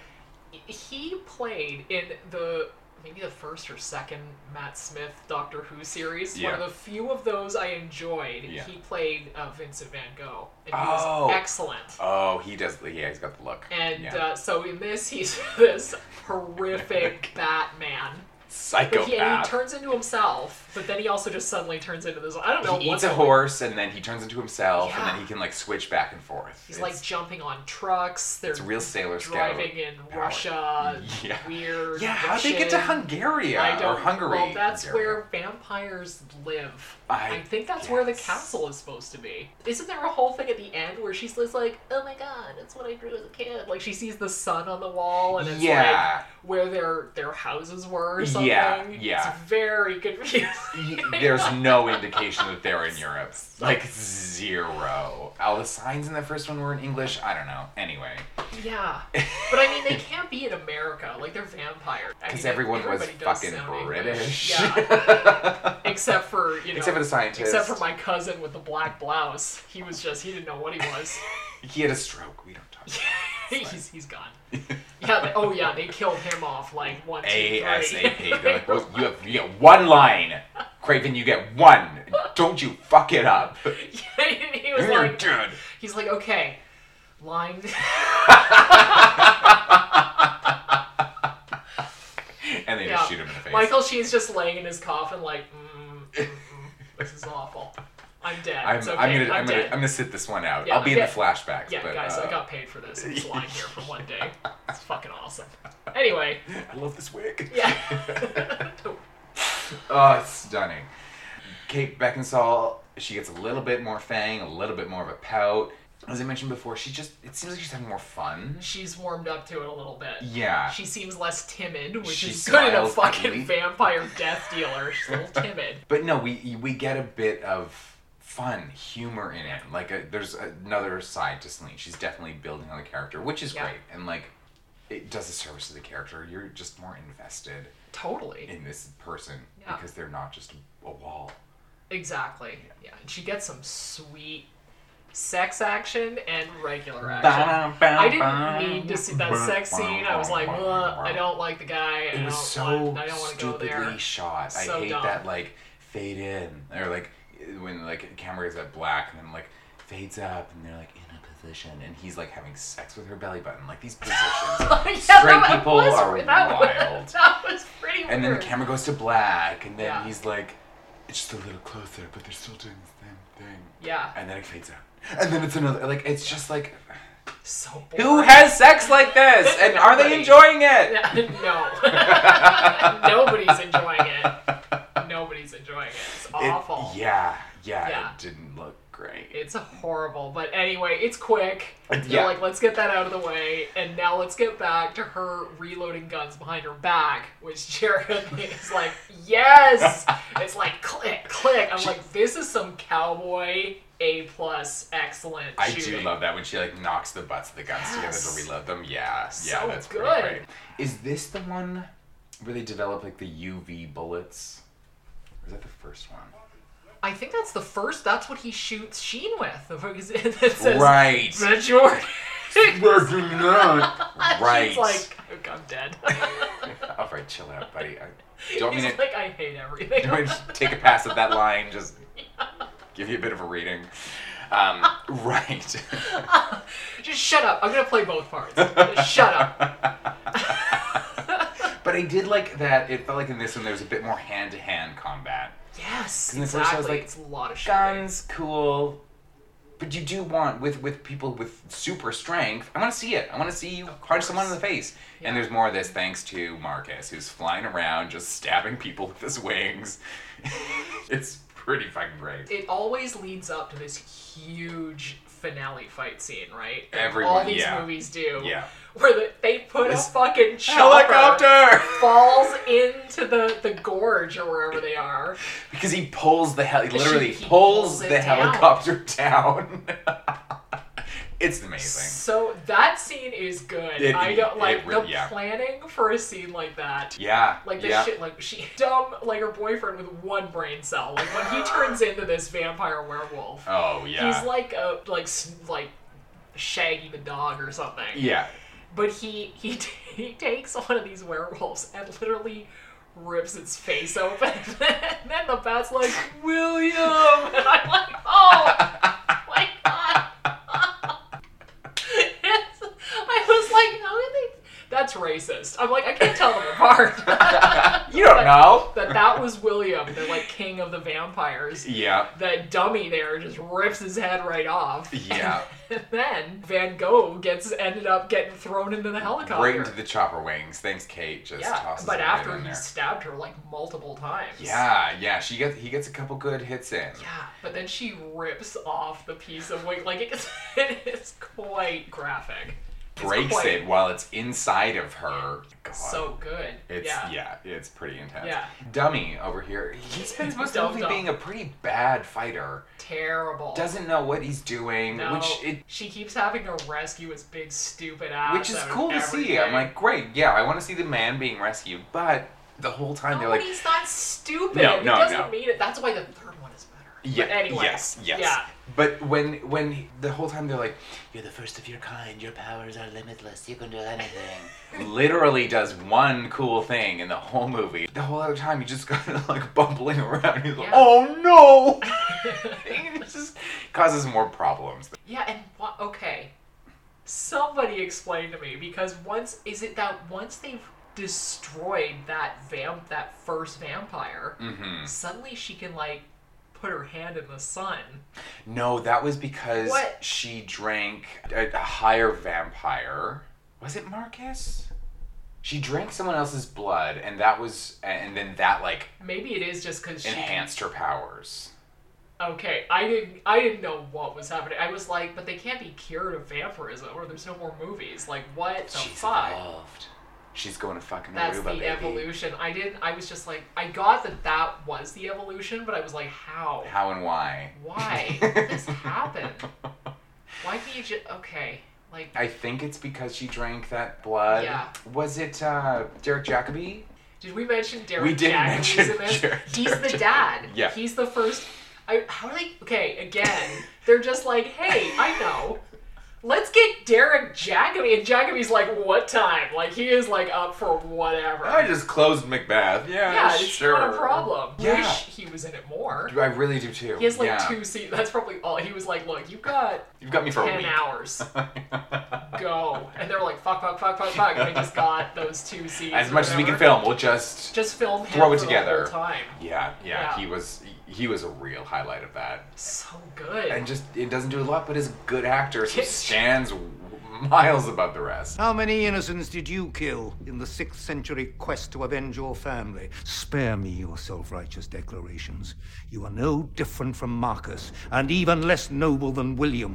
Speaker 1: He played in maybe the first or second Matt Smith Doctor Who series.
Speaker 3: Yeah.
Speaker 1: One of the few of those I enjoyed.
Speaker 3: Yeah.
Speaker 1: He played Vincent Van Gogh, and he was excellent.
Speaker 3: Oh, he does. Yeah, he's got the look.
Speaker 1: And so in this, he's this horrific Batman.
Speaker 3: Psychopath.
Speaker 1: And he turns into himself, but then he also just suddenly turns into this... I don't know.
Speaker 3: He eats a horse, and then he turns into himself, and then he can like switch back and forth.
Speaker 1: He's like jumping on trucks.
Speaker 3: It's a real Sailor
Speaker 1: driving in
Speaker 3: power.
Speaker 1: Russia.
Speaker 3: Yeah.
Speaker 1: Weird.
Speaker 3: Yeah, how'd they get to Hungary? Hungary.
Speaker 1: Well, that's where vampires live. I think that's where the castle is supposed to be. Isn't there a whole thing at the end where she's like, oh my god, it's what I drew as a kid? Like, she sees the sun on the wall, and it's like where their houses were or something.
Speaker 3: Yeah.
Speaker 1: It's very confusing.
Speaker 3: There's no indication that they're in Europe. Like, zero. All the signs in the first one were in English. I don't know. Anyway.
Speaker 1: Yeah. But I mean, they can't be in America. Like, they're vampires.
Speaker 3: Because everyone was fucking British.
Speaker 1: Yeah. Except for,
Speaker 3: Except for the scientist.
Speaker 1: Except for my cousin with the black blouse. He didn't know what he was.
Speaker 3: He had a stroke. We don't talk about
Speaker 1: it. He's gone. Yeah, they killed him off like 1, 2, 3.
Speaker 3: ASAP. They're like, well, you get 1 line. Craven, you get 1. Don't you fuck it up.
Speaker 1: He was
Speaker 3: You're dead.
Speaker 1: He's like, okay, line.
Speaker 3: And they just shoot him in the face.
Speaker 1: Michael Sheen's just laying in his coffin like, this is awful. I'm dead.
Speaker 3: I'm gonna sit this one out.
Speaker 1: Yeah,
Speaker 3: I'll be in the flashbacks.
Speaker 1: Yeah,
Speaker 3: but,
Speaker 1: guys, I got paid for this. I'm just lying here for 1 day. It's fucking awesome. Anyway.
Speaker 3: I love this wig.
Speaker 1: Yeah.
Speaker 3: Oh, it's stunning. Kate Beckinsale, she gets a little bit more fang, a little bit more of a pout. As I mentioned before, it seems like she's having more fun.
Speaker 1: She's warmed up to it a little bit.
Speaker 3: Yeah.
Speaker 1: She seems less timid, which is
Speaker 3: smiles
Speaker 1: good in a fucking vampire death dealer. She's a little timid.
Speaker 3: But no, we get a bit of fun, humor in it. Like, there's another side to Celine. She's definitely building on the character, which is great. And, like, it does a service to the character. You're just more invested.
Speaker 1: Totally.
Speaker 3: In this person. Yeah. Because they're not just a wall.
Speaker 1: Exactly. Yeah. And she gets some sweet sex action and regular action. I didn't need to see that sex scene. I was like, I don't like the guy. I don't want to go there.
Speaker 3: Stupidly shot. I hate that, like, fade in. Or, like, when, like, a camera is at black and then, like, fades up and they're, like, in a position and he's, like, having sex with her belly button. Like, these positions. Straight people are wild.
Speaker 1: That was pretty weird.
Speaker 3: And then the camera goes to black and then he's, like, it's just a little closer, but they're still doing the same thing.
Speaker 1: Yeah.
Speaker 3: And then it fades out. And then it's another, like, it's just like,
Speaker 1: so boring.
Speaker 3: Who has sex like this? And are they enjoying it?
Speaker 1: No. Nobody's enjoying it. Nobody's enjoying it. It's awful.
Speaker 3: Yeah. It didn't look great.
Speaker 1: It's horrible. But anyway, it's quick.
Speaker 3: Yeah.
Speaker 1: They're like, let's get that out of the way. And now let's get back to her reloading guns behind her back, which Jared is like, yes! It's like, click, click. I'm like, this is some cowboy A+ excellent shooting.
Speaker 3: I do love that when she, like, knocks the butts of the guns together to reload them. Yeah, that's
Speaker 1: good.
Speaker 3: Pretty great. Is this the one where they develop, like, the UV bullets? Or is that the first one?
Speaker 1: I think that's the first. That's what he shoots Sheen with. It says,
Speaker 3: right.
Speaker 1: Majority
Speaker 3: Smoking that. Right.
Speaker 1: She's like, I'm dead.
Speaker 3: All right, chill out, buddy. Do you want me
Speaker 1: He's
Speaker 3: to,
Speaker 1: like, I hate everything.
Speaker 3: do you want me to just take a pass at that line? Just give you a bit of a reading. Right.
Speaker 1: Just shut up. I'm gonna play both parts. Just shut up.
Speaker 3: But I did like that. It felt like in this one there was a bit more hand-to-hand combat.
Speaker 1: Yes,
Speaker 3: In the
Speaker 1: exactly.
Speaker 3: first I was like,
Speaker 1: it's a lot of shooting.
Speaker 3: Guns, cool. But you do want, with people with super strength, I want to see it. I want to see you punch someone in the face.
Speaker 1: Yeah.
Speaker 3: And there's more of this thanks to Marcus, who's flying around just stabbing people with his wings. It's pretty fucking great.
Speaker 1: It always leads up to this huge finale fight scene, right? That
Speaker 3: Everyone,
Speaker 1: all these
Speaker 3: yeah.
Speaker 1: movies do.
Speaker 3: Yeah.
Speaker 1: Where they put
Speaker 3: This
Speaker 1: a fucking chopper
Speaker 3: helicopter!
Speaker 1: falls into the gorge or wherever they are.
Speaker 3: Because he pulls the literally
Speaker 1: He
Speaker 3: pulls
Speaker 1: pulls it
Speaker 3: the
Speaker 1: down.
Speaker 3: helicopter down. It's amazing.
Speaker 1: So that scene is good.
Speaker 3: It-
Speaker 1: I don't like
Speaker 3: it really-
Speaker 1: the
Speaker 3: yeah.
Speaker 1: planning for a scene like that.
Speaker 3: Yeah.
Speaker 1: Like this
Speaker 3: yeah.
Speaker 1: shit, like she dumb, like her boyfriend with one brain cell. Like when he turns into this vampire werewolf,
Speaker 3: Oh yeah.
Speaker 1: he's like a like Shaggy the dog or something.
Speaker 3: Yeah.
Speaker 1: But he takes one of these werewolves and literally rips its face open. And then the bat's like, William! And I'm like, oh my god. I was like, how did they... That's racist. I'm like, I can't tell them apart.
Speaker 3: You don't know.
Speaker 1: That was William, the like king of the vampires.
Speaker 3: Yeah.
Speaker 1: That dummy there just rips his head right off.
Speaker 3: Yeah.
Speaker 1: And then Van Gogh ended up getting thrown into the helicopter.
Speaker 3: Right into the chopper wings. Thanks, Kate. Just tosses
Speaker 1: but
Speaker 3: it
Speaker 1: after
Speaker 3: right in
Speaker 1: he
Speaker 3: there.
Speaker 1: stabbed her like multiple times.
Speaker 3: Yeah. He gets a couple good hits in.
Speaker 1: Yeah, but then she rips off the piece of wing. Like it is quite graphic. It's
Speaker 3: Breaks
Speaker 1: quite-
Speaker 3: it while it's inside of her. God.
Speaker 1: So good.
Speaker 3: It's
Speaker 1: yeah.
Speaker 3: it's pretty intense.
Speaker 1: Yeah.
Speaker 3: Dummy over here. He spends most of the movie
Speaker 1: Dumb.
Speaker 3: being a pretty bad fighter.
Speaker 1: Terrible.
Speaker 3: Doesn't know what he's doing,
Speaker 1: No,
Speaker 3: which
Speaker 1: she keeps having to rescue his big stupid ass.
Speaker 3: is
Speaker 1: out of
Speaker 3: cool to see.
Speaker 1: everything.
Speaker 3: I'm like, great, yeah, I want to see the man being rescued, but the whole time they're like,
Speaker 1: he's not stupid.
Speaker 3: No,
Speaker 1: He
Speaker 3: no,
Speaker 1: doesn't
Speaker 3: no.
Speaker 1: mean it. That's why the third one is better.
Speaker 3: yeah,
Speaker 1: But anyway.
Speaker 3: yes.
Speaker 1: Yeah.
Speaker 3: But when the whole time they're like, you're the first of your kind, your powers are limitless, you can do anything. Literally does one cool thing in the whole movie. The whole other time he just kind of like bumbling around. He's like,
Speaker 1: Yeah.
Speaker 3: oh no! It just causes more problems.
Speaker 1: Yeah, and okay. Somebody explain to me, because once they've destroyed that first vampire, suddenly she can like put her hand in the sun.
Speaker 3: No, that was because
Speaker 1: What?
Speaker 3: she drank a higher vampire. Was it Marcus? She drank someone else's blood, and then that like
Speaker 1: Maybe it is just because she
Speaker 3: enhanced her powers.
Speaker 1: Okay, I didn't know what was happening. I was like, but they can't be cured of vampirism, or there's no more movies. Like, what the
Speaker 3: She's
Speaker 1: fuck?
Speaker 3: evolved. She's going to fucking
Speaker 1: That's
Speaker 3: Aruba,
Speaker 1: the
Speaker 3: baby.
Speaker 1: evolution. I was just like, I got that was the evolution, but I was like, how?
Speaker 3: How and why?
Speaker 1: Why? What did this happen? Why can't you just... Okay, like...
Speaker 3: I think it's because she drank that blood.
Speaker 1: Yeah.
Speaker 3: Was it Derek Jacobi?
Speaker 1: Did we mention Derek
Speaker 3: We did
Speaker 1: Jacobi's
Speaker 3: mention
Speaker 1: in this?
Speaker 3: Derek
Speaker 1: He's the
Speaker 3: Jacobi.
Speaker 1: dad.
Speaker 3: Yeah.
Speaker 1: He's the first... how do they... Okay, again, they're just like, hey, I know. Let's get Derek Jacobi. And Jacobi's like, what time? Like, he is, like, up for whatever.
Speaker 3: I just closed Macbeth.
Speaker 1: yeah, it's
Speaker 3: sure.
Speaker 1: not a problem.
Speaker 3: Yeah.
Speaker 1: Wish he was in it more.
Speaker 3: I really do too.
Speaker 1: He has, like,
Speaker 3: yeah.
Speaker 1: 2 seasons. That's probably all. He was like, look, you've got
Speaker 3: You've got me for a
Speaker 1: 10
Speaker 3: week.
Speaker 1: hours. Go. And they're like, fuck. And they just got those 2 seasons.
Speaker 3: As much as we can
Speaker 1: whatever.
Speaker 3: film, we'll just
Speaker 1: film him
Speaker 3: throw it
Speaker 1: for
Speaker 3: together.
Speaker 1: the whole time.
Speaker 3: Yeah,
Speaker 1: Yeah.
Speaker 3: he was a real highlight of that.
Speaker 1: So good.
Speaker 3: And just it doesn't do a lot, but is a good actor, so
Speaker 1: Yes.
Speaker 3: stands miles above the rest.
Speaker 8: How many innocents did you kill in the 6th century quest to avenge your family? Spare me your self-righteous declarations. You are no different from Marcus, and even less noble than William.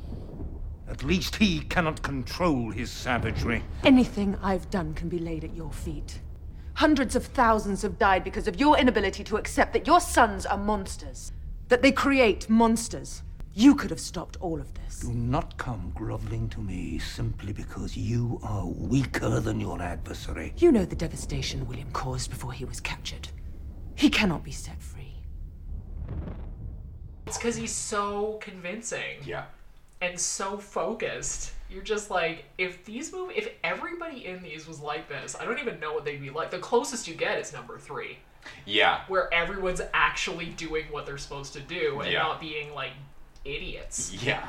Speaker 8: At least he cannot control his savagery.
Speaker 9: Anything I've done can be laid at your feet. Hundreds of thousands have died because of your inability to accept that your sons are monsters. That they create monsters. You could have stopped all of this.
Speaker 8: Do not come groveling to me simply because you are weaker than your adversary.
Speaker 9: You know the devastation William caused before he was captured. He cannot be set free.
Speaker 1: It's because he's so convincing.
Speaker 3: Yeah.
Speaker 1: And so focused. You're just like, if everybody in these was like this, I don't even know what they'd be like. The closest you get is number 3.
Speaker 3: Yeah.
Speaker 1: Where everyone's actually doing what they're supposed to do and
Speaker 3: Yeah.
Speaker 1: not being like idiots.
Speaker 3: Yeah.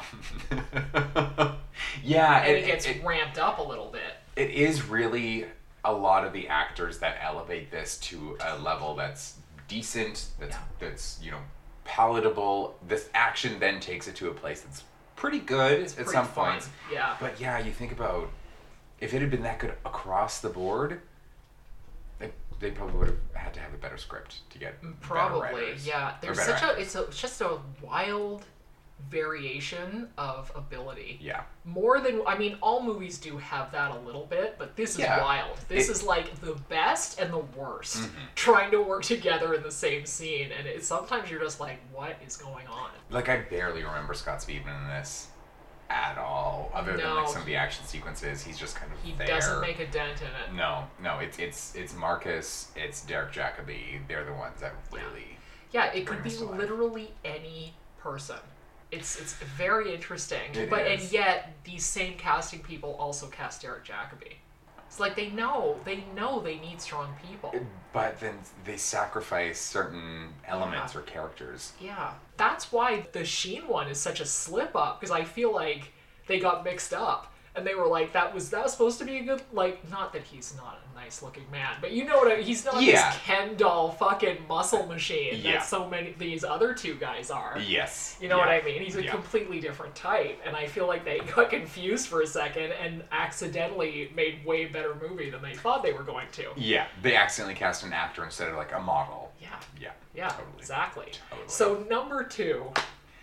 Speaker 3: Yeah.
Speaker 1: And it gets ramped up a little bit.
Speaker 3: It is really a lot of the actors that elevate this to a level that's decent, that's palatable. This action then takes it to a place that's pretty good at some points.
Speaker 1: Yeah.
Speaker 3: But yeah, you think about if it had been that good across the board, they probably would have had to have a better script to get better
Speaker 1: Probably,
Speaker 3: writers,
Speaker 1: yeah.
Speaker 3: or
Speaker 1: There's
Speaker 3: better
Speaker 1: it's just a wild variation of ability.
Speaker 3: Yeah.
Speaker 1: More than, I mean, all movies do have that a little bit, but this is
Speaker 3: Yeah.
Speaker 1: wild. This is like the best and the worst
Speaker 3: Mm-hmm.
Speaker 1: trying to work together in the same scene, and sometimes you're just like, what is going on?
Speaker 3: Like, I barely remember Scott Speedman in this at all, other than like
Speaker 1: No.
Speaker 3: some of the action sequences. He's just kind of
Speaker 1: He
Speaker 3: there.
Speaker 1: doesn't make a dent in it.
Speaker 3: No, it's Marcus, it's Derek Jacobi. They're the ones that really.
Speaker 1: Yeah, it could
Speaker 3: bring
Speaker 1: be
Speaker 3: us to life.
Speaker 1: literally any person. It's very interesting.
Speaker 3: It
Speaker 1: And
Speaker 3: is.
Speaker 1: yet these same casting people also cast Derek Jacobi. It's like they know they need strong people.
Speaker 3: But then they sacrifice certain elements or characters.
Speaker 1: Yeah. That's why the Sheen one is such a slip up, because I feel like they got mixed up. And they were like, that was supposed to be a good, like, not that he's not a nice looking man, but you know what he's not
Speaker 3: Yeah.
Speaker 1: this Ken doll fucking muscle machine
Speaker 3: Yeah.
Speaker 1: that so many these other two guys are.
Speaker 3: Yes.
Speaker 1: You know
Speaker 3: Yeah.
Speaker 1: what I mean? He's a
Speaker 3: Yeah.
Speaker 1: completely different type, and I feel like they got confused for a second and accidentally made way better movie than they thought they were going to.
Speaker 3: Yeah, they accidentally cast an actor instead of like a model.
Speaker 1: Yeah.
Speaker 3: Yeah.
Speaker 1: Yeah,
Speaker 3: Totally.
Speaker 1: exactly.
Speaker 3: Totally.
Speaker 1: So number 2,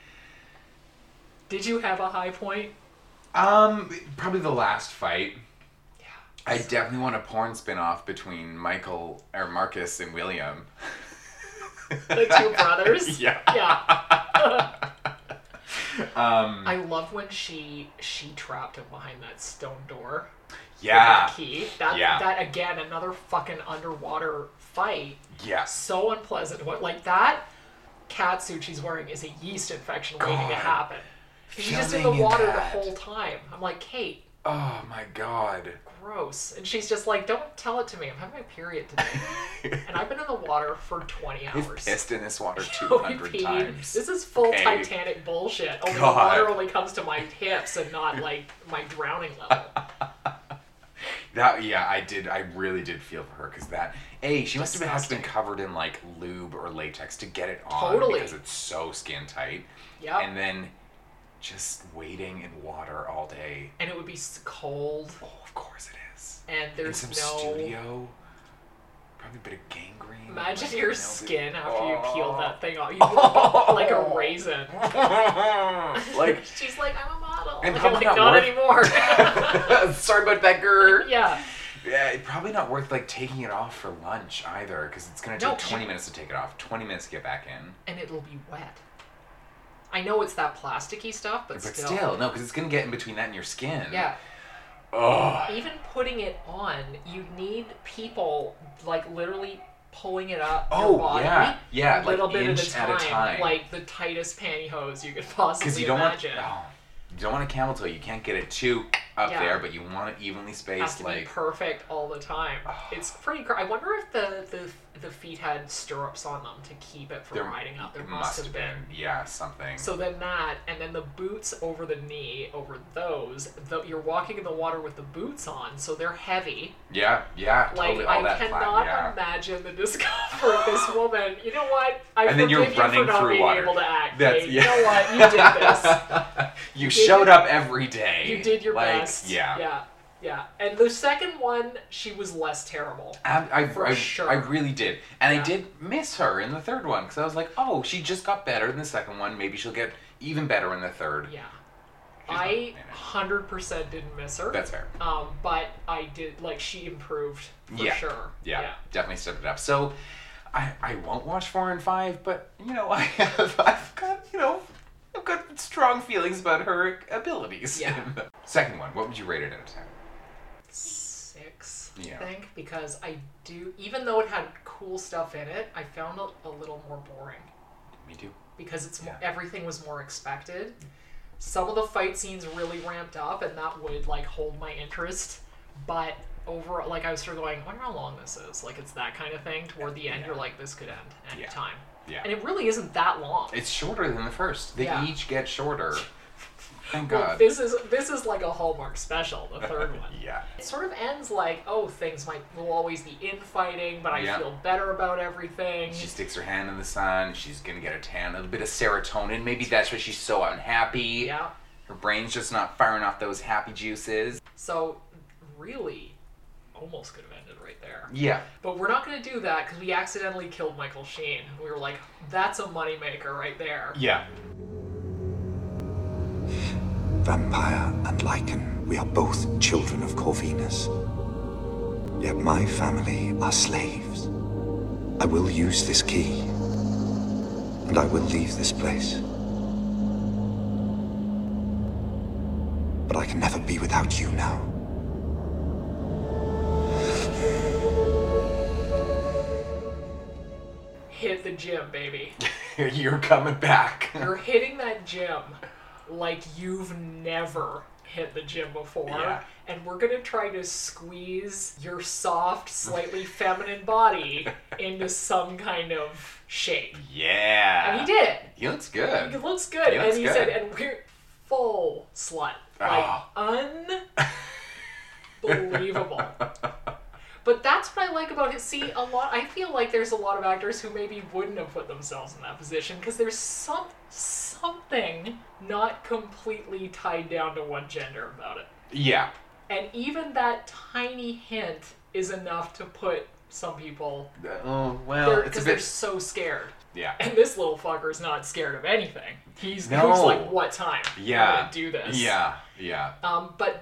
Speaker 1: did you have a high point?
Speaker 3: Probably the last fight.
Speaker 1: Yeah.
Speaker 3: I definitely want a porn spin-off between Marcus and William.
Speaker 1: The 2 brothers?
Speaker 3: Yeah.
Speaker 1: Yeah. I love when she trapped him behind that stone door.
Speaker 3: Yeah.
Speaker 1: With that key. That again, another fucking underwater fight.
Speaker 3: Yes.
Speaker 1: So unpleasant. Like that catsuit she's wearing is a yeast infection waiting to
Speaker 3: God.
Speaker 1: happen. She's just in the
Speaker 3: Filming in
Speaker 1: water the
Speaker 3: that.
Speaker 1: whole time. I'm like, Kate,
Speaker 3: Oh my god.
Speaker 1: gross. And she's just like, don't tell it to me. I'm having my period today. And I've been in the water for 20
Speaker 3: We've
Speaker 1: hours.
Speaker 3: pissed in this water
Speaker 1: We
Speaker 3: 200
Speaker 1: peed.
Speaker 3: times.
Speaker 1: This is full
Speaker 3: Okay.
Speaker 1: Titanic bullshit. Only the
Speaker 3: God.
Speaker 1: water only comes to my hips and not like my drowning level.
Speaker 3: I really did feel for her because she must have been covered in like lube or latex to get it on
Speaker 1: Totally.
Speaker 3: because it's so skin tight.
Speaker 1: Yep.
Speaker 3: And then just waiting in water all day.
Speaker 1: And it would be cold.
Speaker 3: Oh, of course it is.
Speaker 1: And there's
Speaker 3: in
Speaker 1: no
Speaker 3: some studio. Probably a bit of gangrene.
Speaker 1: Imagine
Speaker 3: like,
Speaker 1: your
Speaker 3: melted-
Speaker 1: skin after you peel
Speaker 3: Oh.
Speaker 1: that thing off. You look like a raisin.
Speaker 3: Like,
Speaker 1: She's like, I'm a model.
Speaker 3: And
Speaker 1: And
Speaker 3: probably
Speaker 1: you're like,
Speaker 3: not
Speaker 1: not
Speaker 3: worth-
Speaker 1: anymore.
Speaker 3: sorry about that, girl.
Speaker 1: Yeah.
Speaker 3: Yeah, it's probably not worth like taking it off for lunch either, because it's gonna
Speaker 1: No,
Speaker 3: take
Speaker 1: 'cause
Speaker 3: 20 minutes to take it off, 20 minutes to get back in.
Speaker 1: And it'll be wet. I know it's that plasticky stuff, but
Speaker 3: still, no, because it's gonna get in between that and your skin.
Speaker 1: Yeah.
Speaker 3: Oh.
Speaker 1: Even putting it on, you need people like literally pulling it up
Speaker 3: Oh,
Speaker 1: your body
Speaker 3: yeah,
Speaker 1: a little
Speaker 3: like
Speaker 1: bit
Speaker 3: inch
Speaker 1: at a time, like
Speaker 3: Because
Speaker 1: the tightest pantyhose you could possibly
Speaker 3: you don't
Speaker 1: imagine.
Speaker 3: you don't want a camel toe. You can't get it too up
Speaker 1: Yeah.
Speaker 3: there, but you want it evenly
Speaker 1: Has
Speaker 3: spaced.
Speaker 1: to be
Speaker 3: Like,
Speaker 1: perfect all the time. It's pretty. I wonder if the feet had stirrups on them to keep it from
Speaker 3: there
Speaker 1: riding up. There
Speaker 3: it
Speaker 1: must have been.
Speaker 3: Yeah, something.
Speaker 1: So then that, and then the boots over the knee, over those. You're walking in the water with the boots on, so they're heavy.
Speaker 3: yeah,
Speaker 1: Like,
Speaker 3: totally. All
Speaker 1: I
Speaker 3: that
Speaker 1: cannot
Speaker 3: flat, yeah.
Speaker 1: imagine the discomfort this woman. You know what? I
Speaker 3: And then you're
Speaker 1: forgive you
Speaker 3: running
Speaker 1: for not
Speaker 3: through
Speaker 1: being
Speaker 3: water.
Speaker 1: able to act.
Speaker 3: That's-
Speaker 1: Kate.
Speaker 3: yeah.
Speaker 1: You know what? You did this.
Speaker 3: You
Speaker 1: did
Speaker 3: showed
Speaker 1: your-
Speaker 3: up every day.
Speaker 1: You did your
Speaker 3: like,
Speaker 1: best.
Speaker 3: Yeah.
Speaker 1: Yeah. And the second one, she was less terrible. For sure.
Speaker 3: I really did. And
Speaker 1: Yeah.
Speaker 3: I did miss her in the third one because I was like, oh, she just got better in the second one. Maybe she'll get even better in the third.
Speaker 1: Yeah.
Speaker 3: She's
Speaker 1: I
Speaker 3: not in it.
Speaker 1: 100% didn't miss her.
Speaker 3: That's fair.
Speaker 1: But I did, like, she improved for
Speaker 3: Yeah.
Speaker 1: sure.
Speaker 3: Yeah, definitely stepped it up. So I won't watch 4 and 5, but, I've got strong feelings about her abilities.
Speaker 1: Yeah.
Speaker 3: Second one, what would you rate it out of 10?
Speaker 1: 6,
Speaker 3: Yeah.
Speaker 1: I think, because I do, even though it had cool stuff in it, I found it a little more boring.
Speaker 3: Me too.
Speaker 1: Because it's
Speaker 3: Yeah.
Speaker 1: everything was more expected. Some of the fight scenes really ramped up, and that would like hold my interest. But overall, like I was sort of going, I wonder how long this is. Like it's that kind of thing. Toward the end, you're like, this could end any time.
Speaker 3: Yeah.
Speaker 1: And it really isn't that long.
Speaker 3: It's shorter than the first. They each get shorter. Thank
Speaker 1: Well,
Speaker 3: God.
Speaker 1: this is like a Hallmark special, the third one.
Speaker 3: Yeah.
Speaker 1: It sort of ends like, oh, things will always be infighting, but I feel better about everything.
Speaker 3: She sticks her hand in the sun. She's gonna get a tan, a little bit of serotonin. Maybe that's why she's so unhappy.
Speaker 1: Yeah.
Speaker 3: Her brain's just not firing off those happy juices.
Speaker 1: So, really, almost could have ended right there.
Speaker 3: Yeah.
Speaker 1: But we're not going to do that because we accidentally killed Michael Sheen. We were like, that's a moneymaker right there.
Speaker 3: Yeah.
Speaker 6: Vampire and Lycan, we are both children of Corvinus. Yet my family are slaves. I will use this key, and I will leave this place. But I can never be without you now.
Speaker 1: Hit the gym, baby.
Speaker 3: You're coming back.
Speaker 1: You're hitting that gym like you've never hit the gym before.
Speaker 3: Yeah.
Speaker 1: And we're going to try to squeeze your soft, slightly feminine body into some kind of shape.
Speaker 3: Yeah.
Speaker 1: And he did.
Speaker 3: He looks good.
Speaker 1: He looks good.
Speaker 3: He looks
Speaker 1: and he
Speaker 3: good.
Speaker 1: said, and we're full slut. Like, unbelievable. But that's what I like about it. See, I feel like there's a lot of actors who maybe wouldn't have put themselves in that position because there's something not completely tied down to one gender about it.
Speaker 3: Yeah.
Speaker 1: And even that tiny hint is enough to put some people...
Speaker 3: Oh, well,
Speaker 1: because they're so scared.
Speaker 3: Yeah.
Speaker 1: And this little fucker's not scared of anything. He's
Speaker 3: No.
Speaker 1: like, what time?
Speaker 3: Yeah.
Speaker 1: I'm gonna do this.
Speaker 3: Yeah. Yeah.
Speaker 1: But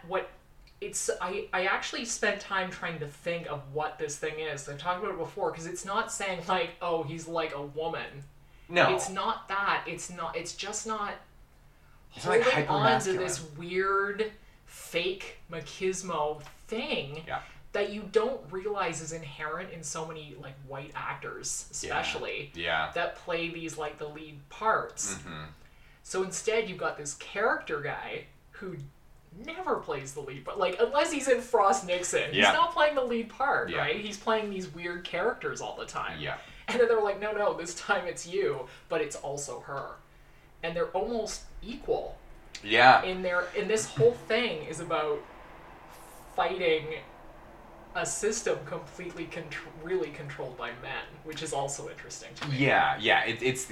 Speaker 1: I actually spent time trying to think of what this thing is. I've talked about it before because it's not saying like, oh, he's like a woman.
Speaker 3: No.
Speaker 1: It's not that. It's just not
Speaker 3: It's like
Speaker 1: holding on to
Speaker 3: hypermasculine.
Speaker 1: this weird fake machismo thing
Speaker 3: Yeah.
Speaker 1: that you don't realize is inherent in so many like white actors, especially
Speaker 3: Yeah.
Speaker 1: that play these like the lead parts.
Speaker 3: Mm-hmm.
Speaker 1: So instead, you've got this character guy who never plays the lead part. Like, unless he's in Frost Nixon, he's not playing the lead part, right? He's playing these weird characters all the time.
Speaker 3: Yeah.
Speaker 1: And then they're like, no, this time it's you, but it's also her. And they're almost equal.
Speaker 3: Yeah.
Speaker 1: And this whole thing is about fighting a system completely really controlled by men, which is also interesting to me.
Speaker 3: Yeah, yeah. It's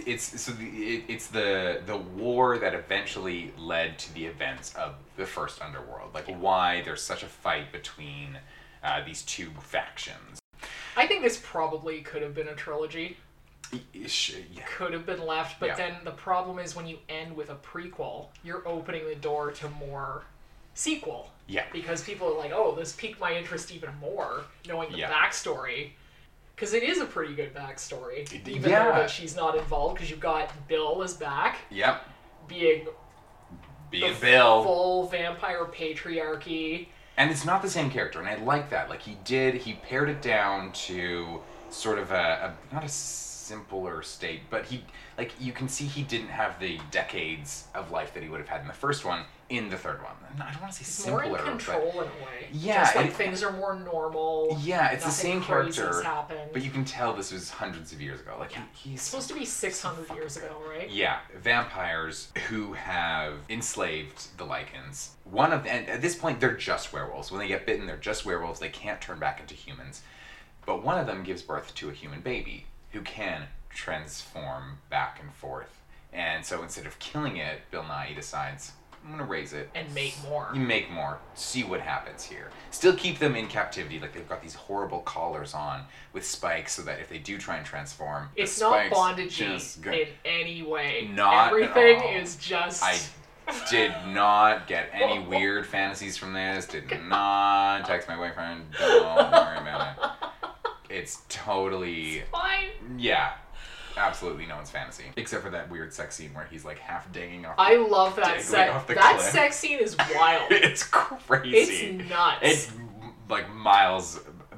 Speaker 3: the war that eventually led to the events of the first Underworld. Like why there's such a fight between these two factions.
Speaker 1: I think this probably could have been a trilogy.
Speaker 3: Yeah.
Speaker 1: Could have been left, but
Speaker 3: Yeah.
Speaker 1: then the problem is when you end with a prequel, you're opening the door to more sequel.
Speaker 3: Yeah.
Speaker 1: Because people are like, oh, this piqued my interest even more, knowing the backstory. Because it is a pretty good backstory. Even though that she's not involved, because you've got Bill is back.
Speaker 3: Yep.
Speaker 1: Being
Speaker 3: Bill.
Speaker 1: Full vampire patriarchy.
Speaker 3: And it's not the same character, and I like that. Like he pared it down to sort of a not a simpler state, but you can see he didn't have the decades of life that he would have had in the first one in the third one. I don't want to say simpler,
Speaker 1: more in control
Speaker 3: but
Speaker 1: in a way.
Speaker 3: yeah,
Speaker 1: Just like things are more normal.
Speaker 3: Yeah, it's the
Speaker 1: nothing
Speaker 3: same
Speaker 1: crazy's
Speaker 3: character,
Speaker 1: happened.
Speaker 3: but you can tell this was hundreds of years ago. Like he's
Speaker 1: It's supposed to be 600 years ago, right?
Speaker 3: Yeah, vampires who have enslaved the Lycans. And at this point, they're just werewolves. When they get bitten, they're just werewolves. They can't turn back into humans. But one of them gives birth to a human baby who can transform back and forth. And so instead of killing it, Bill Nighy decides, I'm going to raise it.
Speaker 1: And make more.
Speaker 3: You make more. See what happens here. Still keep them in captivity. Like they've got these horrible collars on with spikes so that if they do try and transform,
Speaker 1: it's
Speaker 3: the
Speaker 1: not
Speaker 3: spikes
Speaker 1: bondage
Speaker 3: just go-
Speaker 1: in any way.
Speaker 3: Not
Speaker 1: Everything
Speaker 3: at all.
Speaker 1: is just...
Speaker 3: I did not get any weird fantasies from this. Did not text my boyfriend. Don't worry about it. It's totally...
Speaker 1: fine.
Speaker 3: Yeah. Absolutely no one's fantasy. Except for that weird sex scene where he's like half dangling off
Speaker 1: I love that sex. That
Speaker 3: cliff.
Speaker 1: sex scene is wild.
Speaker 3: It's crazy.
Speaker 1: It's nuts.
Speaker 3: It's like miles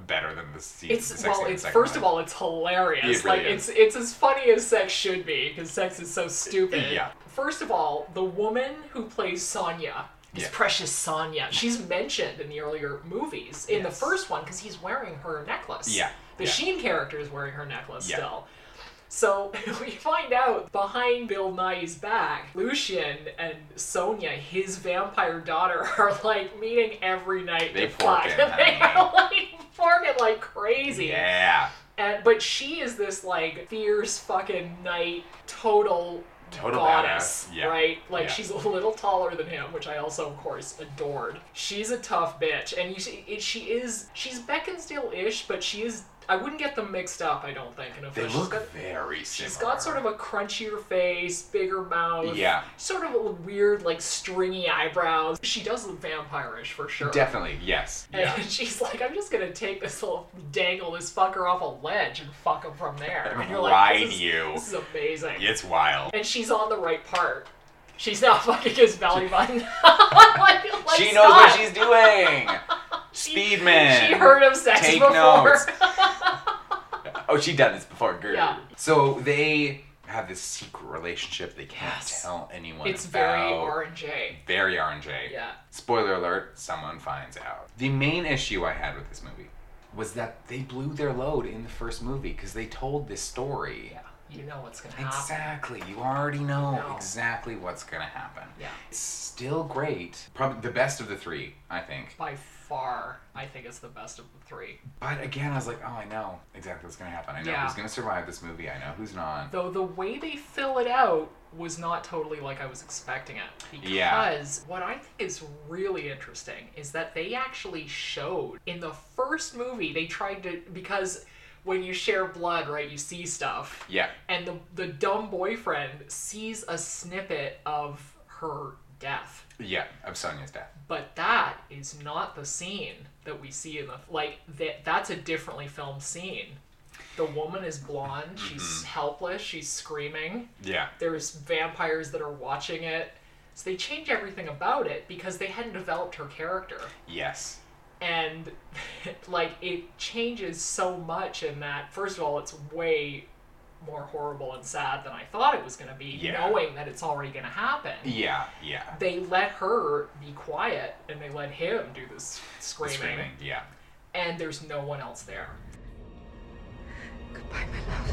Speaker 3: better than the scene.
Speaker 1: It's first of all, it's hilarious.
Speaker 3: It really
Speaker 1: like
Speaker 3: is.
Speaker 1: it's as funny as sex should be because sex is so stupid.
Speaker 3: Yeah.
Speaker 1: First of all, the woman who plays Sonya is precious Sonya. She's mentioned in the earlier movies. In the first one, because he's wearing her necklace.
Speaker 3: Yeah.
Speaker 1: The Sheen character is wearing her necklace still. So we find out behind Bill Nighy's back, Lucien and Sonya, his vampire daughter, are like meeting every night.
Speaker 3: They
Speaker 1: to fuck.
Speaker 3: fork it,
Speaker 1: They are like forking like crazy.
Speaker 3: Yeah.
Speaker 1: But she is this like fierce fucking knight, total goddess,
Speaker 3: badass. Yeah.
Speaker 1: right? Like
Speaker 3: Yeah.
Speaker 1: she's a little taller than him, which I also of course adored. She's a tough bitch, and she's Beckinsale-ish, but she is. I wouldn't get them mixed up, I don't think.
Speaker 3: They look very similar.
Speaker 1: She's got sort of a crunchier face, bigger mouth.
Speaker 3: Yeah.
Speaker 1: Sort of a weird, like, stringy eyebrows. She does look vampire-ish, for sure.
Speaker 3: Definitely, yes.
Speaker 1: And she's like, I'm just gonna take this dangle this fucker off a ledge and fuck him from there. And you're like, this is amazing.
Speaker 3: It's wild.
Speaker 1: And she's on the right part. She's not fucking his belly button.
Speaker 3: She knows what she's doing. Speedman.
Speaker 1: She heard of sex
Speaker 3: Take
Speaker 1: before.
Speaker 3: Notes. Oh, she done this before. Good.
Speaker 1: Yeah.
Speaker 3: So they have this secret relationship they can't tell anyone
Speaker 1: It's
Speaker 3: about.
Speaker 1: very R&J.
Speaker 3: Very R&J.
Speaker 1: Yeah.
Speaker 3: Spoiler alert, someone finds out. The main issue I had with this movie was that they blew their load in the first movie because they told this story.
Speaker 1: Yeah. You know what's going to happen.
Speaker 3: Exactly. You already know exactly what's going to happen.
Speaker 1: Yeah.
Speaker 3: It's still great. Probably the best of the three, I think.
Speaker 1: By far, I think it's the best of the three.
Speaker 3: But again, I was like, oh, I know exactly what's going to happen. I know who's going to survive this movie. I know who's not.
Speaker 1: Though the way they fill it out was not totally like I was expecting it. Because what I think is really interesting is that they actually showed in the first movie, they tried to, because when you share blood, right, you see stuff.
Speaker 3: Yeah.
Speaker 1: And the dumb boyfriend sees a snippet of her death.
Speaker 3: Yeah, of Sonya's death.
Speaker 1: But that is not the scene that we see in that's a differently filmed scene. The woman is blonde, she's helpless, she's screaming.
Speaker 3: Yeah.
Speaker 1: There's vampires that are watching it. So they change everything about it because they hadn't developed her character.
Speaker 3: Yes.
Speaker 1: And like it changes so much in that, first of all, it's way more horrible and sad than I thought it was going to be, knowing that it's already going to happen.
Speaker 3: Yeah, yeah.
Speaker 1: They let her be quiet and they let him do this screaming.
Speaker 3: Yeah.
Speaker 1: And there's no one else there.
Speaker 9: Goodbye, my love.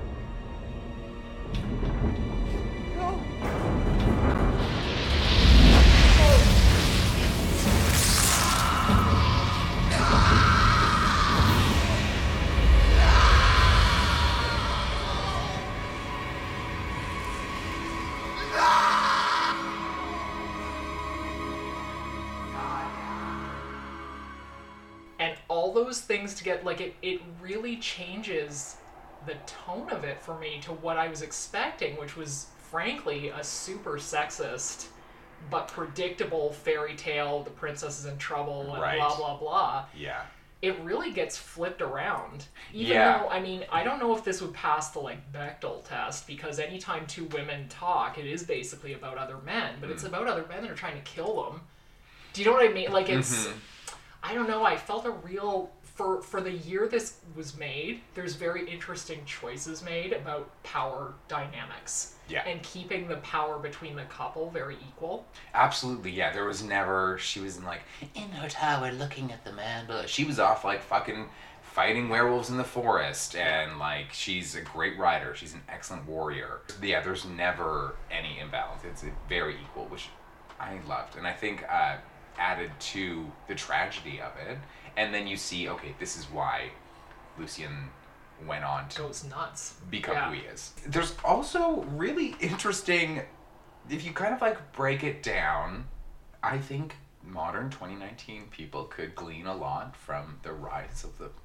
Speaker 1: And all those things to get, like, it really changes the tone of it for me to what I was expecting, which was, frankly, a super sexist but predictable fairy tale, the princess is in trouble, and blah, blah, blah.
Speaker 3: Yeah.
Speaker 1: It really gets flipped around. Even though, I mean, I don't know if this would pass the, like, Bechdel test, because anytime two women talk, it is basically about other men, but it's about other men that are trying to kill them. Do you know what I mean? Like, it's... I don't know, I felt a real... For the year this was made, there's very interesting choices made about power dynamics.
Speaker 3: Yeah.
Speaker 1: And keeping the power between the couple very equal.
Speaker 3: Absolutely, yeah. There was never... She was in her tower looking at the man, but she was off, like, fucking fighting werewolves in the forest, and, like, she's a great rider. She's an excellent warrior. Yeah, there's never any imbalance. It's very equal, which I loved. And I think added to the tragedy of it. And then you see, okay, this is why Lucien went on to
Speaker 1: goes nuts,
Speaker 3: become who he is. There's also really interesting, if you kind of like break it down, I think modern 2019 people could glean a lot from the rise of the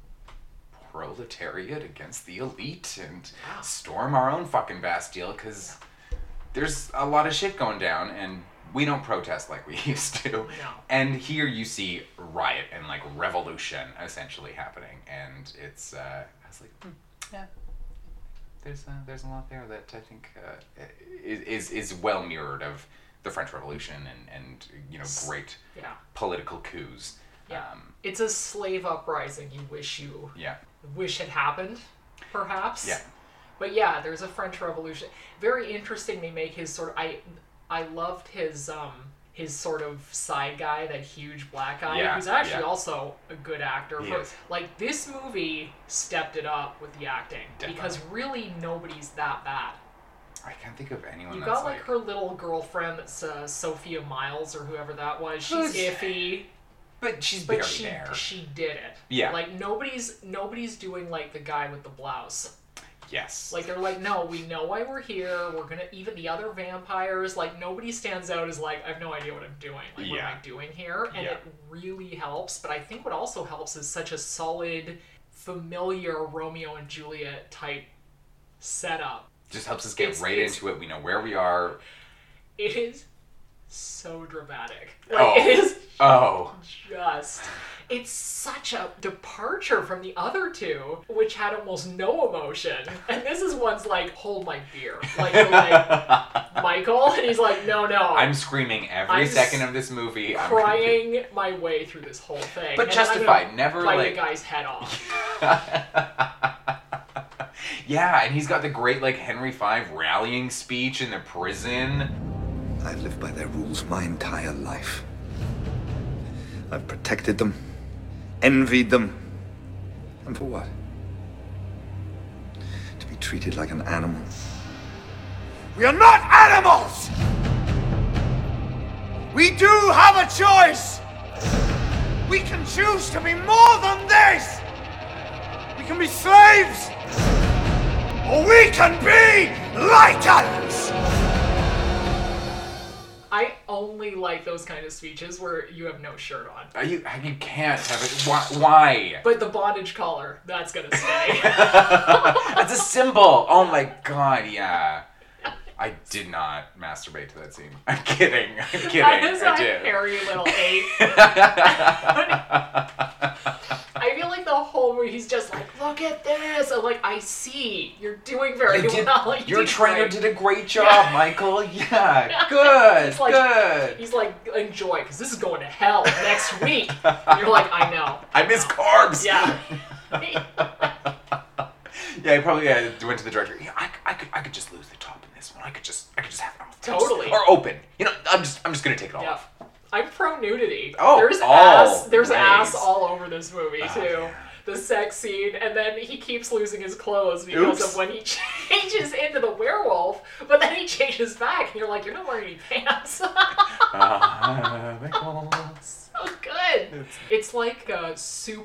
Speaker 3: proletariat against the elite and storm our own fucking Bastille, because there's a lot of shit going down and we don't protest like we used to.
Speaker 1: No.
Speaker 3: And here you see riot and like revolution essentially happening, and it's I was like, yeah, there's a lot there that I think is well mirrored of the French Revolution and you know, great political coups.
Speaker 1: Yeah. It's a slave uprising you wish had happened, perhaps.
Speaker 3: Yeah.
Speaker 1: But yeah, there's a French Revolution. Very interesting they make his sort of... I loved his sort of side guy, that huge black guy, who's actually also a good actor. Like, this movie stepped it up with the acting. Definitely. Because really nobody's that bad.
Speaker 3: I can't think of anyone.
Speaker 1: You got like her little girlfriend that's Sophia Miles or whoever that was. She's iffy.
Speaker 3: But she's barely there.
Speaker 1: She did it.
Speaker 3: Yeah.
Speaker 1: Like nobody's doing like the guy with the blouse.
Speaker 3: Yes.
Speaker 1: Like they're like, no, we know why we're here. We're gonna even the other vampires. Like nobody stands out as like, I have no idea what I'm doing. Like what am I doing here? And it really helps. But I think what also helps is such a solid, familiar Romeo and Juliet type setup.
Speaker 3: Just helps us get into it. We know where we are.
Speaker 1: It is so dramatic. Like, it is just... It's such a departure from the other two, which had almost no emotion. And this is one's like, hold my beer. Like, you're like, Michael? And he's like, no.
Speaker 3: I'm screaming every second of this movie.
Speaker 1: I'm crying my way through this whole thing.
Speaker 3: But justified. Never
Speaker 1: bite
Speaker 3: like...
Speaker 1: the guy's head off.
Speaker 3: Yeah, and he's got the great, like, Henry V rallying speech in the prison.
Speaker 6: I've lived by their rules my entire life. I've protected them, envied them. And for what? To be treated like an animal. We are not animals! We do have a choice! We can choose to be more than this! We can be slaves! Or we can be Lycans!
Speaker 1: I only like those kind of speeches where you have no shirt on.
Speaker 3: You can't have it. Why?
Speaker 1: But the bondage collar, that's gonna stay.
Speaker 3: That's a symbol. Oh my god, yeah. I did not masturbate to that scene. I'm kidding.
Speaker 1: That is
Speaker 3: I
Speaker 1: a
Speaker 3: did.
Speaker 1: hairy little ape. I feel like the whole movie he's just like, look at this. I'm like, I see. You're doing very well.
Speaker 3: Your trainer did a great job, Michael. Yeah, good, good.
Speaker 1: He's like, enjoy, because this is going to hell next week. And you're like, I know.
Speaker 3: I miss carbs.
Speaker 1: Yeah.
Speaker 3: Yeah, he probably went to the director. Yeah, I could just lose the top in this one. I could just have it off.
Speaker 1: Totally.
Speaker 3: Or open. You know, I'm just gonna take it all off.
Speaker 1: I'm pro nudity.
Speaker 3: Oh,
Speaker 1: there's ass all over this movie too. Yeah. The sex scene, and then he keeps losing his clothes because of when he changes into the werewolf, but then he changes back, and you're like, you're not wearing any pants. So good. It's like a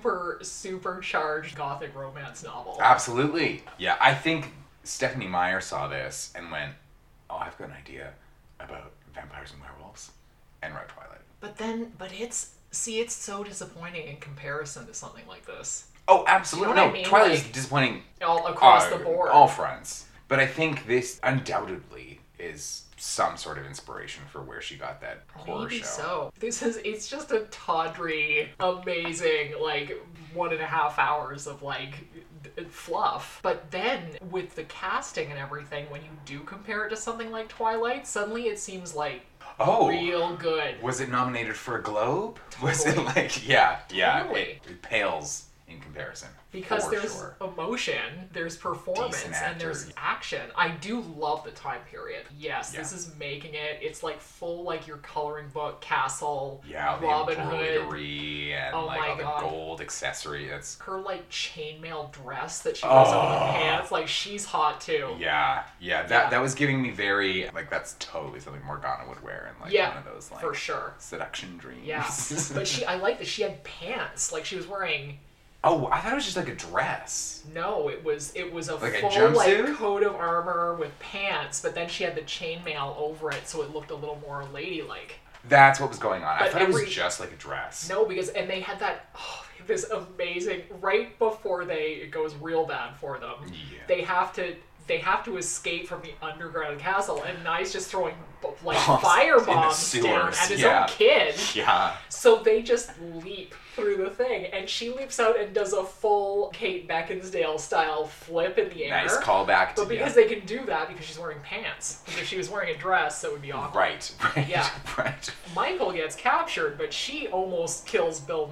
Speaker 1: supercharged gothic romance novel.
Speaker 3: Absolutely. Yeah, I think Stephenie Meyer saw this and went, oh, I've got an idea about vampires and werewolves, and wrote Twilight.
Speaker 1: But it's so disappointing in comparison to something like this.
Speaker 3: Oh, absolutely.
Speaker 1: You know what I mean?
Speaker 3: Twilight is disappointing
Speaker 1: all across the board.
Speaker 3: All fronts. But I think this undoubtedly is some sort of inspiration for where she got that horror
Speaker 1: Maybe
Speaker 3: show.
Speaker 1: So. It's just a tawdry, amazing, like 1.5 hours of like fluff. But then with the casting and everything, when you do compare it to something like Twilight, suddenly it seems like real good.
Speaker 3: Was it nominated for a Globe?
Speaker 1: Totally.
Speaker 3: Was it like, yeah.
Speaker 1: Totally.
Speaker 3: It pales in comparison.
Speaker 1: Because there's emotion, there's performance, and there's action. I do love the time period. Yes, this is making it. It's like full, like your coloring book, Castle, Robin Hood.
Speaker 3: And like all the gold accessory. It's
Speaker 1: her like chainmail dress that she wears over the pants. Like she's hot too.
Speaker 3: Yeah. That was giving me very like that's totally something Morgana would wear in like one of those like
Speaker 1: for sure
Speaker 3: seduction dreams.
Speaker 1: Yeah, but I like that she had pants. Like she was wearing.
Speaker 3: Oh, I thought it was just like a dress.
Speaker 1: No, it was a
Speaker 3: like
Speaker 1: full like coat of armor with pants, but then she had the chainmail over it, so it looked a little more ladylike.
Speaker 3: That's what was going on. I thought it was just like a dress.
Speaker 1: No, because they had that this amazing right before it goes real bad for them. Yeah. They have to escape from the underground castle, and Nye's just throwing like firebombs down at his own kid.
Speaker 3: Yeah.
Speaker 1: So they just leap through the thing, and she leaps out and does a full Kate Beckinsale style flip in the air.
Speaker 3: Nice callback.
Speaker 1: But because they can do that because she's wearing pants. Because if she was wearing a dress, that would be awkward.
Speaker 3: Right.
Speaker 1: Yeah.
Speaker 3: Right.
Speaker 1: Michael gets captured, but she almost kills Bill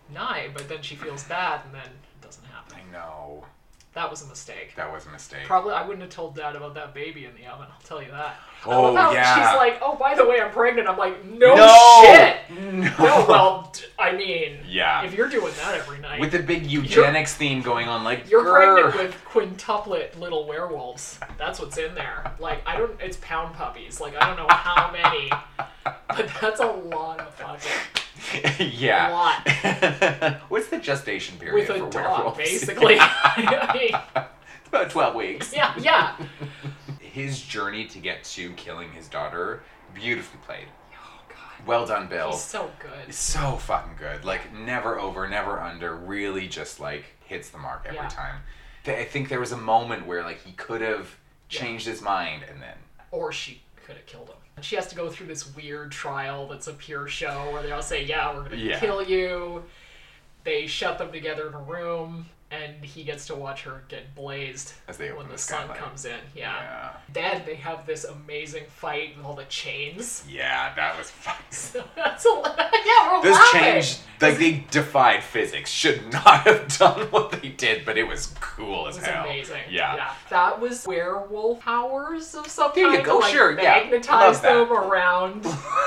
Speaker 1: Nye, but then she feels bad, and then it doesn't happen.
Speaker 3: I know.
Speaker 1: That was a mistake.
Speaker 3: That was a mistake.
Speaker 1: Probably, I wouldn't have told Dad about that baby in the oven. I'll tell you that.
Speaker 3: Oh,
Speaker 1: I love how
Speaker 3: yeah.
Speaker 1: She's like, "Oh, by the way, I'm pregnant." I'm like, "No,
Speaker 3: No!
Speaker 1: shit."
Speaker 3: No.
Speaker 1: Well, I mean,
Speaker 3: Yeah.
Speaker 1: if you're doing that every night,
Speaker 3: With the big eugenics theme going on, like,
Speaker 1: you're
Speaker 3: grr.
Speaker 1: pregnant with quintuplet little werewolves. That's what's in there. Like, I don't. It's pound puppies. Like, I don't know how many, but that's a lot of fucking.
Speaker 3: Yeah.
Speaker 1: A lot.
Speaker 3: What's the gestation period
Speaker 1: With
Speaker 3: for
Speaker 1: a dog,
Speaker 3: werewolves?
Speaker 1: basically. I mean,
Speaker 3: It's about 12 weeks.
Speaker 1: yeah.
Speaker 3: His journey to get to killing his daughter, beautifully played.
Speaker 1: Oh God.
Speaker 3: Well done, Bill.
Speaker 1: He's so good.
Speaker 3: It's so fucking good. Like, never over, never under. Really just, like, hits the mark every
Speaker 1: Yeah.
Speaker 3: time. I think there was a moment where, like, he could have changed his mind and then...
Speaker 1: Or she could have killed him. And she has to go through this weird trial that's a pure show where they all say, "Yeah, we're gonna kill you." They shut them together in a room, and he gets to watch her get blazed
Speaker 3: As they
Speaker 1: when
Speaker 3: open
Speaker 1: the
Speaker 3: the
Speaker 1: sun
Speaker 3: skylight.
Speaker 1: comes in. Yeah. Then they have this amazing fight with all the chains.
Speaker 3: Yeah, that was fucking...
Speaker 1: So that's yeah, we're
Speaker 3: Those
Speaker 1: laughing.
Speaker 3: changed, like, they defied physics. Should not have done what they did, but it was cool as
Speaker 1: It was
Speaker 3: hell.
Speaker 1: amazing.
Speaker 3: Yeah.
Speaker 1: That was werewolf powers of some
Speaker 3: There you
Speaker 1: kind.
Speaker 3: go,
Speaker 1: to, like,
Speaker 3: sure, yeah.
Speaker 1: magnetize
Speaker 3: Love that.
Speaker 1: them around.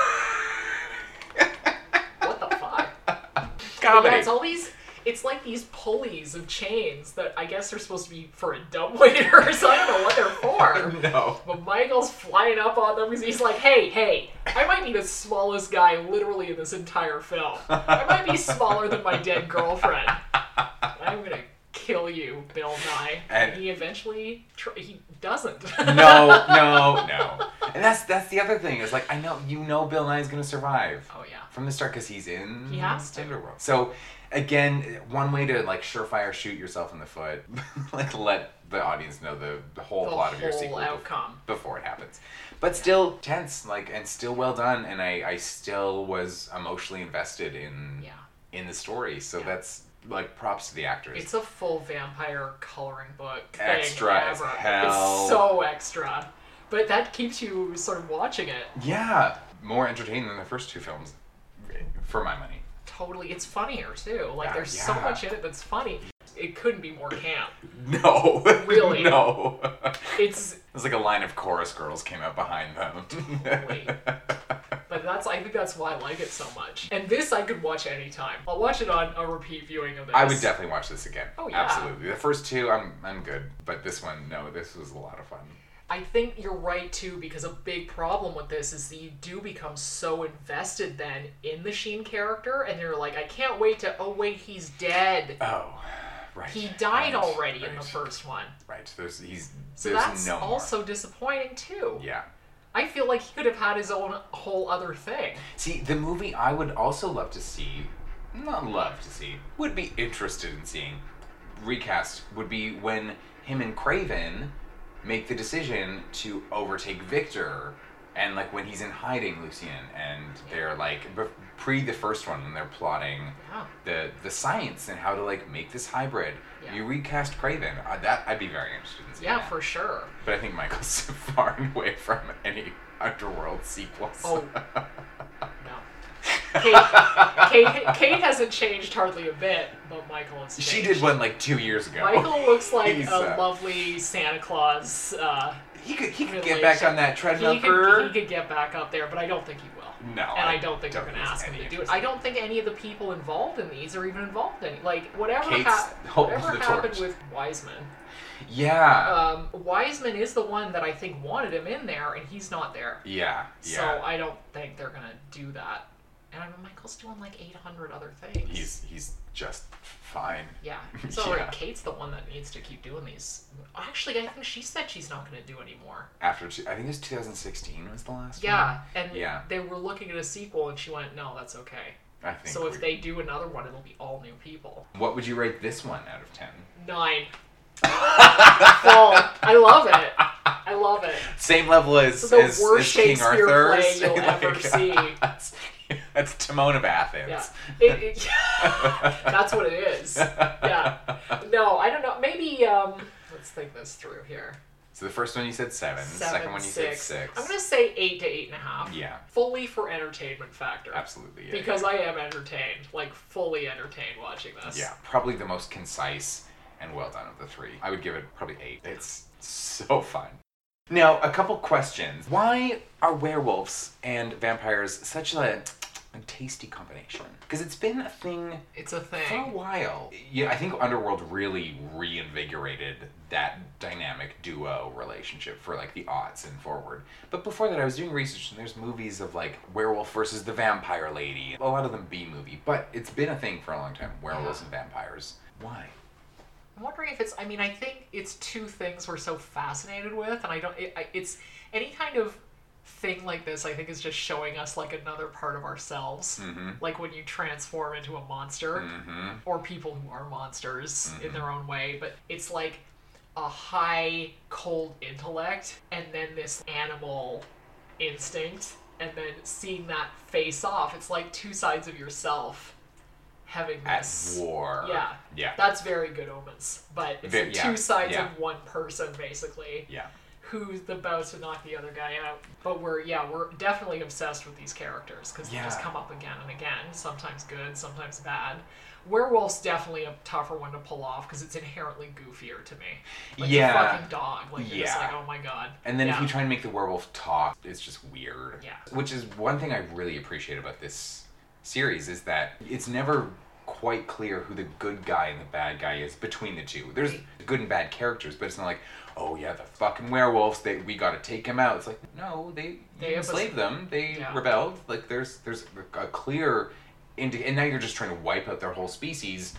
Speaker 1: What the fuck?
Speaker 3: Comedy.
Speaker 1: Yeah, it's all these. It's like these pulleys of chains that I guess are supposed to be for a dumbwaiter, so I don't know what they're for.
Speaker 3: No.
Speaker 1: But Michael's flying up on them because he's like, hey, I might be the smallest guy literally in this entire film. I might be smaller than my dead girlfriend. I'm gonna kill you, Bill Nye. And he eventually, he doesn't.
Speaker 3: No. And that's the other thing is, like, I know, Bill Nye's gonna survive.
Speaker 1: Oh yeah.
Speaker 3: From the start, because he's in
Speaker 1: He has to.
Speaker 3: Underworld. So, again, one way to, like, surefire shoot yourself in the foot, like, let the audience know the whole plot of your
Speaker 1: whole
Speaker 3: sequel
Speaker 1: outcome.
Speaker 3: before it happens. But still tense, like, and still well done, and I still was emotionally invested in the story. So that's, like, props to the actors.
Speaker 1: It's a full vampire coloring book thing
Speaker 3: Extra as
Speaker 1: ever.
Speaker 3: hell.
Speaker 1: It's so extra. But that keeps you sort of watching it.
Speaker 3: Yeah, more entertaining than the first two films, for my money.
Speaker 1: Totally. It's funnier, too. Like,
Speaker 3: Yeah,
Speaker 1: there's so
Speaker 3: yeah.
Speaker 1: much in it that's funny. It couldn't be more camp.
Speaker 3: No.
Speaker 1: Really?
Speaker 3: No.
Speaker 1: It's
Speaker 3: like a line of chorus girls came out behind them.
Speaker 1: Totally. But I think that's why I like it so much. And this I could watch anytime. I'll watch it on a repeat viewing of this.
Speaker 3: I would definitely watch this again.
Speaker 1: Oh, yeah.
Speaker 3: Absolutely. The first two, I'm good. But this one, no, this was a lot of fun.
Speaker 1: I think you're right, too, because a big problem with this is that you do become so invested then in the Sheen character, and you're like, I can't wait to, oh, wait, he's dead.
Speaker 3: Oh, right.
Speaker 1: He died
Speaker 3: Right,
Speaker 1: already in
Speaker 3: right.
Speaker 1: the first one.
Speaker 3: Right.
Speaker 1: So
Speaker 3: there's
Speaker 1: that's
Speaker 3: no more.
Speaker 1: also disappointing, too.
Speaker 3: Yeah.
Speaker 1: I feel like he could have had his own whole other thing.
Speaker 3: See, the movie I would also love to see, not love to see, would be interested in seeing, recast, would be when him and Craven make the decision to overtake Victor, and, like, when he's in hiding, Lucien, and they're, like, pre the first one, when they're plotting the science and how to, like, make this hybrid.
Speaker 1: Yeah.
Speaker 3: You recast Craven. That I'd be very interested in seeing.
Speaker 1: Yeah,
Speaker 3: that.
Speaker 1: for sure.
Speaker 3: But I think Michael's far and away from any Underworld sequels.
Speaker 1: Oh. Kate hasn't changed hardly a bit, but Michael has changed.
Speaker 3: She did one like 2 years ago.
Speaker 1: Michael looks like
Speaker 3: He's,
Speaker 1: a lovely Santa Claus.
Speaker 3: He could get back on that treadmill.
Speaker 1: He could get back up there, but I don't think he will.
Speaker 3: No.
Speaker 1: And I don't think they're going to ask him to do it. I don't think any of the people involved in these are even involved in it. Like, whatever happened with Wiseman.
Speaker 3: Yeah.
Speaker 1: Wiseman is the one that I think wanted him in there, and he's not there.
Speaker 3: Yeah.
Speaker 1: So I don't think they're going to do that. And I mean, Michael's doing like 800 other things.
Speaker 3: He's just fine.
Speaker 1: Yeah. So Kate's the one that needs to keep doing these. Actually, I think she said she's not going to do anymore.
Speaker 3: I think it was 2016 was the last one.
Speaker 1: Yeah, and they were looking at a sequel, and she went, "No, that's okay."
Speaker 3: I think
Speaker 1: so. If they do another one, it'll be all new people.
Speaker 3: What would you rate this one out of 10?
Speaker 1: 9. I love it. I love it.
Speaker 3: Same level as
Speaker 1: the worst
Speaker 3: as King
Speaker 1: Shakespeare
Speaker 3: Arthur's.
Speaker 1: play you'll ever see.
Speaker 3: That's Timon of Athens.
Speaker 1: Yeah. That's what it is. Yeah. No, I don't know. Maybe let's think this through here.
Speaker 3: So the first one you said 7. The second one you said 6.
Speaker 1: I'm going to say 8 to 8.5.
Speaker 3: Yeah.
Speaker 1: Fully for entertainment factor.
Speaker 3: Absolutely. Yeah,
Speaker 1: because I am entertained. Like, fully entertained watching this.
Speaker 3: Yeah. Probably the most concise and well done of the 3. I would give it probably 8. It's so fun. Now, a couple questions. Why are werewolves and vampires such a tasty combination? Because it's been a thing.
Speaker 1: It's a thing.
Speaker 3: For a while. Yeah, I think Underworld really reinvigorated that dynamic duo relationship for like the aughts and forward. But before that, I was doing research and there's movies of like werewolf versus the vampire lady. A lot of them B-movie. But it's been a thing for a long time. Werewolves and vampires. Why?
Speaker 1: I'm wondering if it's, I mean, I think it's two things we're so fascinated with, and it's any kind of thing like this, I think, is just showing us like another part of ourselves.
Speaker 3: Mm-hmm.
Speaker 1: Like when you transform into a monster, or people who are monsters in their own way, but it's like a high, cold intellect, and then this animal instinct, and then seeing that face off. It's like two sides of yourself having this
Speaker 3: at war.
Speaker 1: Yeah. That's very Good Omens. But it's two sides of one person, basically.
Speaker 3: Yeah.
Speaker 1: Who's about to knock the other guy out. But we're definitely obsessed with these characters because they just come up again and again. Sometimes good, sometimes bad. Werewolf's definitely a tougher one to pull off because it's inherently goofier to me. Like the fucking dog. Like you're just like, oh my god.
Speaker 3: And then if you try and make the werewolf talk, it's just weird.
Speaker 1: Yeah.
Speaker 3: Which is one thing I really appreciate about this series is that it's never quite clear who the good guy and the bad guy is between the two. There's good and bad characters, but it's not like, oh yeah, the fucking werewolves, we gotta take him out. It's like, no, they enslaved them, they rebelled. Like there's a clear and now you're just trying to wipe out their whole species.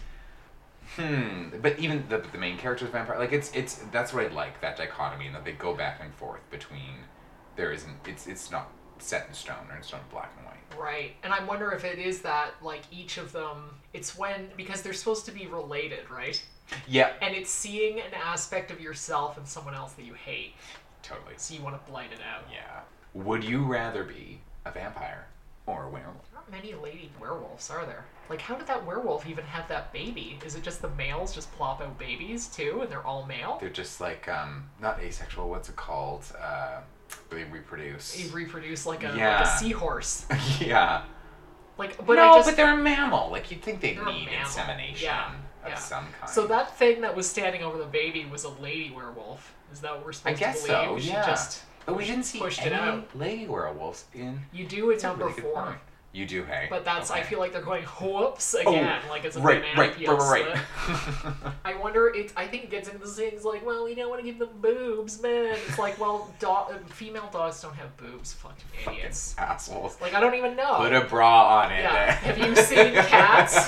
Speaker 3: But even the main character's vampire, like it's that's what I like, that dichotomy, and that they go back and forth between it's not set in stone or it's not black and white.
Speaker 1: Right. And I wonder if it is that, like, each of them, because they're supposed to be related, right?
Speaker 3: Yeah.
Speaker 1: And it's seeing an aspect of yourself in someone else that you hate.
Speaker 3: Totally.
Speaker 1: So you want to blight it out.
Speaker 3: Yeah. Would you rather be a vampire or a werewolf?
Speaker 1: Not many lady werewolves, are there? Like, how did that werewolf even have that baby? Is it just the males just plop out babies, too, and they're all male?
Speaker 3: They're just, like, not asexual, what's it called? They reproduce.
Speaker 1: They reproduce like a seahorse.
Speaker 3: Yeah.
Speaker 1: Like,
Speaker 3: but they're a mammal. Like, you'd think they'd need insemination of some kind.
Speaker 1: So that thing that was standing over the baby was a lady werewolf. Is that what we're supposed to believe?
Speaker 3: I guess so, yeah.
Speaker 1: She just
Speaker 3: but we didn't see
Speaker 1: pushed
Speaker 3: any
Speaker 1: it out.
Speaker 3: lady werewolves in...
Speaker 1: You do in number 4.
Speaker 3: You do, hey.
Speaker 1: But that's, I feel like they're going, whoops, again. Like it's a
Speaker 3: right.
Speaker 1: split. I wonder, I think it gets into things like, well, you don't want to give them boobs, man. It's like, well, female dogs don't have boobs, fucking idiots.
Speaker 3: Fucking assholes.
Speaker 1: Like, I don't even know.
Speaker 3: Put a bra on it.
Speaker 1: Yeah. Have you seen cats?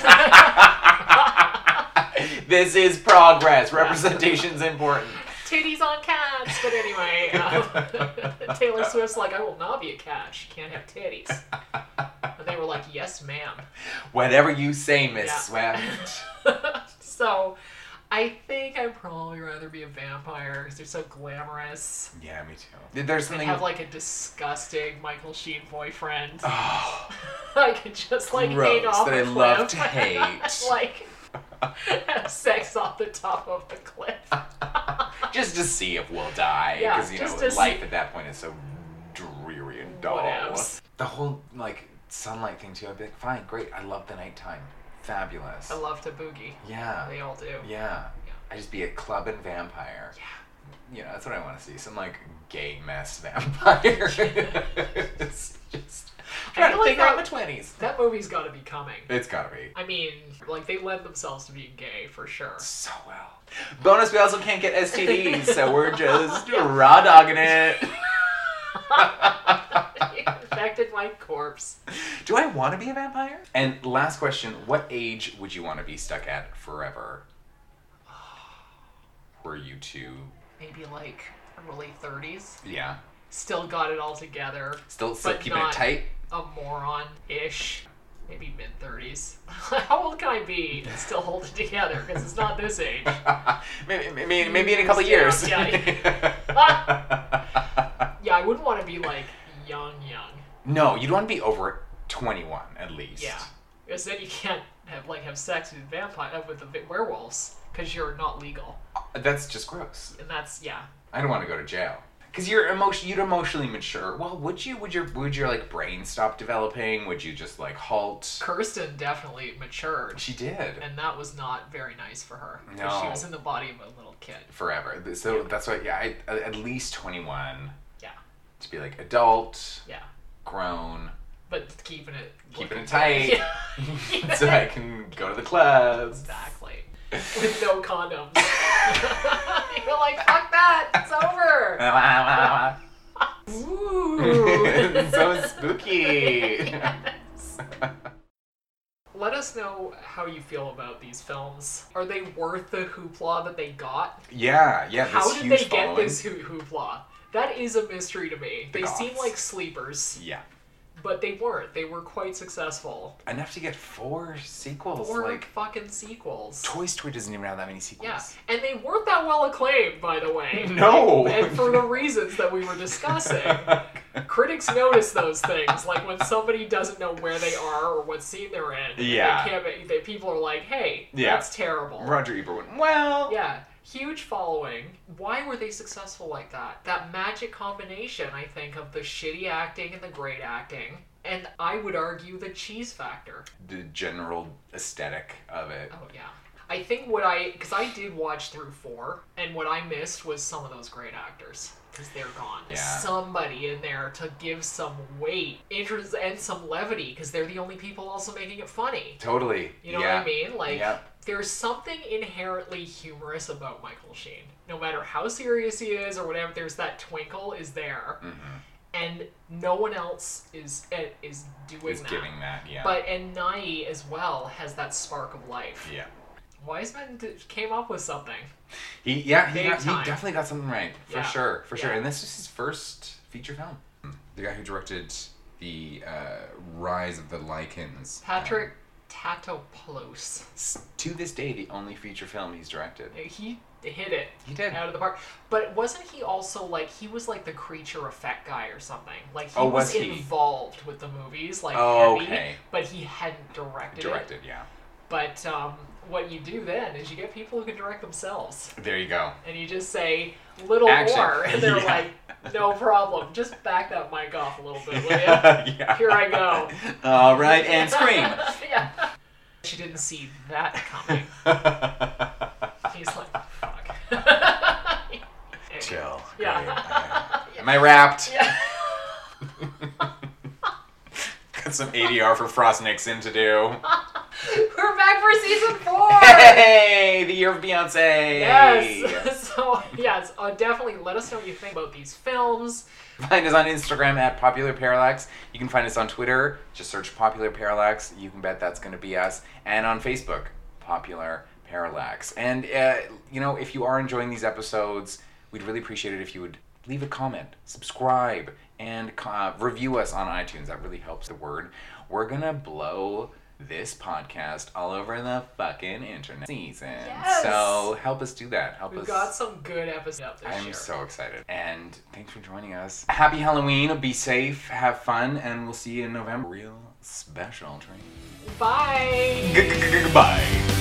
Speaker 3: This is progress. Representation's important.
Speaker 1: Titties on cats. But anyway, Taylor Swift's like, I will not be a cat. She can't have titties. And they were like, yes, ma'am.
Speaker 3: Whatever you say, Miss Swift.
Speaker 1: So, I think I'd probably rather be a vampire because they're so glamorous.
Speaker 3: Yeah, me too. There's something...
Speaker 1: And have like a disgusting Michael Sheen boyfriend.
Speaker 3: Oh.
Speaker 1: I could just like
Speaker 3: Gross,
Speaker 1: hang off
Speaker 3: that
Speaker 1: a
Speaker 3: I
Speaker 1: cliff.
Speaker 3: love to hate.
Speaker 1: Like, have sex off the top of the cliff.
Speaker 3: Just to see if we'll die.
Speaker 1: Yeah,
Speaker 3: Because, life at that point is so dreary and dull.
Speaker 1: Whatevs.
Speaker 3: The whole, like, sunlight thing, too. I'd be like, fine, great. I love the nighttime. Fabulous.
Speaker 1: I love to boogie.
Speaker 3: Yeah.
Speaker 1: They all do.
Speaker 3: Yeah. I just be a club and vampire. Yeah. You know, that's what I want to see. Some, like, gay mess vampire. It's just... trying to figure out the 20s.
Speaker 1: That movie's got to be coming.
Speaker 3: It's got to be.
Speaker 1: I mean, like, they lend themselves to being gay, for sure.
Speaker 3: So well. Bonus, we also can't get STDs, so we're just raw dogging it.
Speaker 1: You infected my corpse.
Speaker 3: Do I want to be a vampire? And last question, what age would you want to be stuck at forever? Were you two?
Speaker 1: Maybe, like, early 30s.
Speaker 3: Yeah.
Speaker 1: Still got it all together.
Speaker 3: Still keeping it tight?
Speaker 1: A moron-ish. Maybe mid-30s. How old can I be and still hold it together? Because it's not this age.
Speaker 3: maybe in a couple years.
Speaker 1: Yeah, I wouldn't want to be, like, young.
Speaker 3: No, you'd want to be over 21, at least.
Speaker 1: Yeah. Because then you can't have sex with the werewolves. Because you're not legal.
Speaker 3: That's just gross.
Speaker 1: And that's,
Speaker 3: I don't want to go to jail. Because you'd emotionally mature. Well, would you? Would your like brain stop developing? Would you just like halt?
Speaker 1: Kirsten definitely matured.
Speaker 3: She did.
Speaker 1: And that was not very nice for her.
Speaker 3: No.
Speaker 1: Because she was in the body of a little kid.
Speaker 3: Forever. So that's why, yeah, at least 21.
Speaker 1: Yeah.
Speaker 3: To be like adult.
Speaker 1: Yeah.
Speaker 3: Grown.
Speaker 1: But keeping it
Speaker 3: tight. So I can go to the clubs.
Speaker 1: Exactly. With no condoms. You're like, fuck that, it's over. Ooh.
Speaker 3: So spooky.
Speaker 1: Yes. Let us know how you feel about these films. Are they worth the hoopla that they got?
Speaker 3: Yeah.
Speaker 1: How did
Speaker 3: huge
Speaker 1: they
Speaker 3: following.
Speaker 1: get this hoopla? That is a mystery to me.
Speaker 3: The
Speaker 1: They
Speaker 3: Goths.
Speaker 1: seem like sleepers.
Speaker 3: Yeah.
Speaker 1: But they weren't. They were quite successful.
Speaker 3: Enough to get 4 sequels.
Speaker 1: 4
Speaker 3: like
Speaker 1: fucking sequels.
Speaker 3: Toy Story doesn't even have that many sequels.
Speaker 1: Yeah, and they weren't that well acclaimed, by the way.
Speaker 3: No!
Speaker 1: And for the reasons that we were discussing. Critics notice those things, like when somebody doesn't know where they are or what scene they're in.
Speaker 3: Yeah.
Speaker 1: People are like, hey,
Speaker 3: Yeah.
Speaker 1: that's terrible.
Speaker 3: Roger Ebert went, well...
Speaker 1: Yeah, huge following. Why were they successful like that? That magic combination, I think, of the shitty acting and the great acting. And I would argue the cheese factor.
Speaker 3: The general aesthetic of it.
Speaker 1: Oh, yeah. I think because I did watch through 4, and what I missed was some of those great actors. Because they're gone.
Speaker 3: Yeah.
Speaker 1: Somebody in there to give some weight, interest, and some levity, because they're the only people also making it funny.
Speaker 3: Totally.
Speaker 1: You know what I mean? Like,
Speaker 3: yeah.
Speaker 1: There's something inherently humorous about Michael Sheen. No matter how serious he is or whatever, there's that twinkle is there.
Speaker 3: Mm-hmm.
Speaker 1: And no one else is doing that.
Speaker 3: Giving that, yeah.
Speaker 1: And Nye as well has that spark of life.
Speaker 3: Yeah.
Speaker 1: Wiseman came up with something.
Speaker 3: He definitely got something right. For sure.
Speaker 1: Yeah.
Speaker 3: And this is his first feature film. The guy who directed the Rise of the Lycans.
Speaker 1: Patrick Tatopoulos.
Speaker 3: To this day, the only feature film he's directed.
Speaker 1: He hit it.
Speaker 3: He did.
Speaker 1: Out of the park. But wasn't he also he was like the creature effect guy or something? Like he
Speaker 3: was he?
Speaker 1: involved with the movies, heavy,
Speaker 3: okay.
Speaker 1: But he hadn't directed it.
Speaker 3: Yeah.
Speaker 1: But what you do then is you get people who can direct themselves.
Speaker 3: There you go.
Speaker 1: And you just say, little
Speaker 3: Action.
Speaker 1: more. And they're like, no problem. Just back that mic off a little bit, will you?
Speaker 3: Yeah.
Speaker 1: Here I go.
Speaker 3: All right, and scream.
Speaker 1: Yeah. She didn't see that coming. He's like, fuck.
Speaker 3: Chill.
Speaker 1: Yeah.
Speaker 3: Great. Am I wrapped?
Speaker 1: Yeah.
Speaker 3: Got some ADR for Frost Nixon to do.
Speaker 1: We're back for season 4!
Speaker 3: Hey! The year of Beyonce!
Speaker 1: Yes! So, yes, definitely let us know what you think about these films.
Speaker 3: Find us on Instagram at Popular Parallax. You can find us on Twitter. Just search Popular Parallax. You can bet that's going to be us. And on Facebook, Popular Parallax. And, if you are enjoying these episodes, we'd really appreciate it if you would leave a comment, subscribe, and review us on iTunes. That really helps the word. We're going to blow this podcast all over the fucking internet season.
Speaker 1: Yes.
Speaker 3: So help us do that.
Speaker 1: We've got some good episodes up this year.
Speaker 3: I'm so excited. And thanks for joining us. Happy Halloween. Be safe. Have fun. And we'll see you in November. Real special treat.
Speaker 1: Bye.
Speaker 3: Goodbye.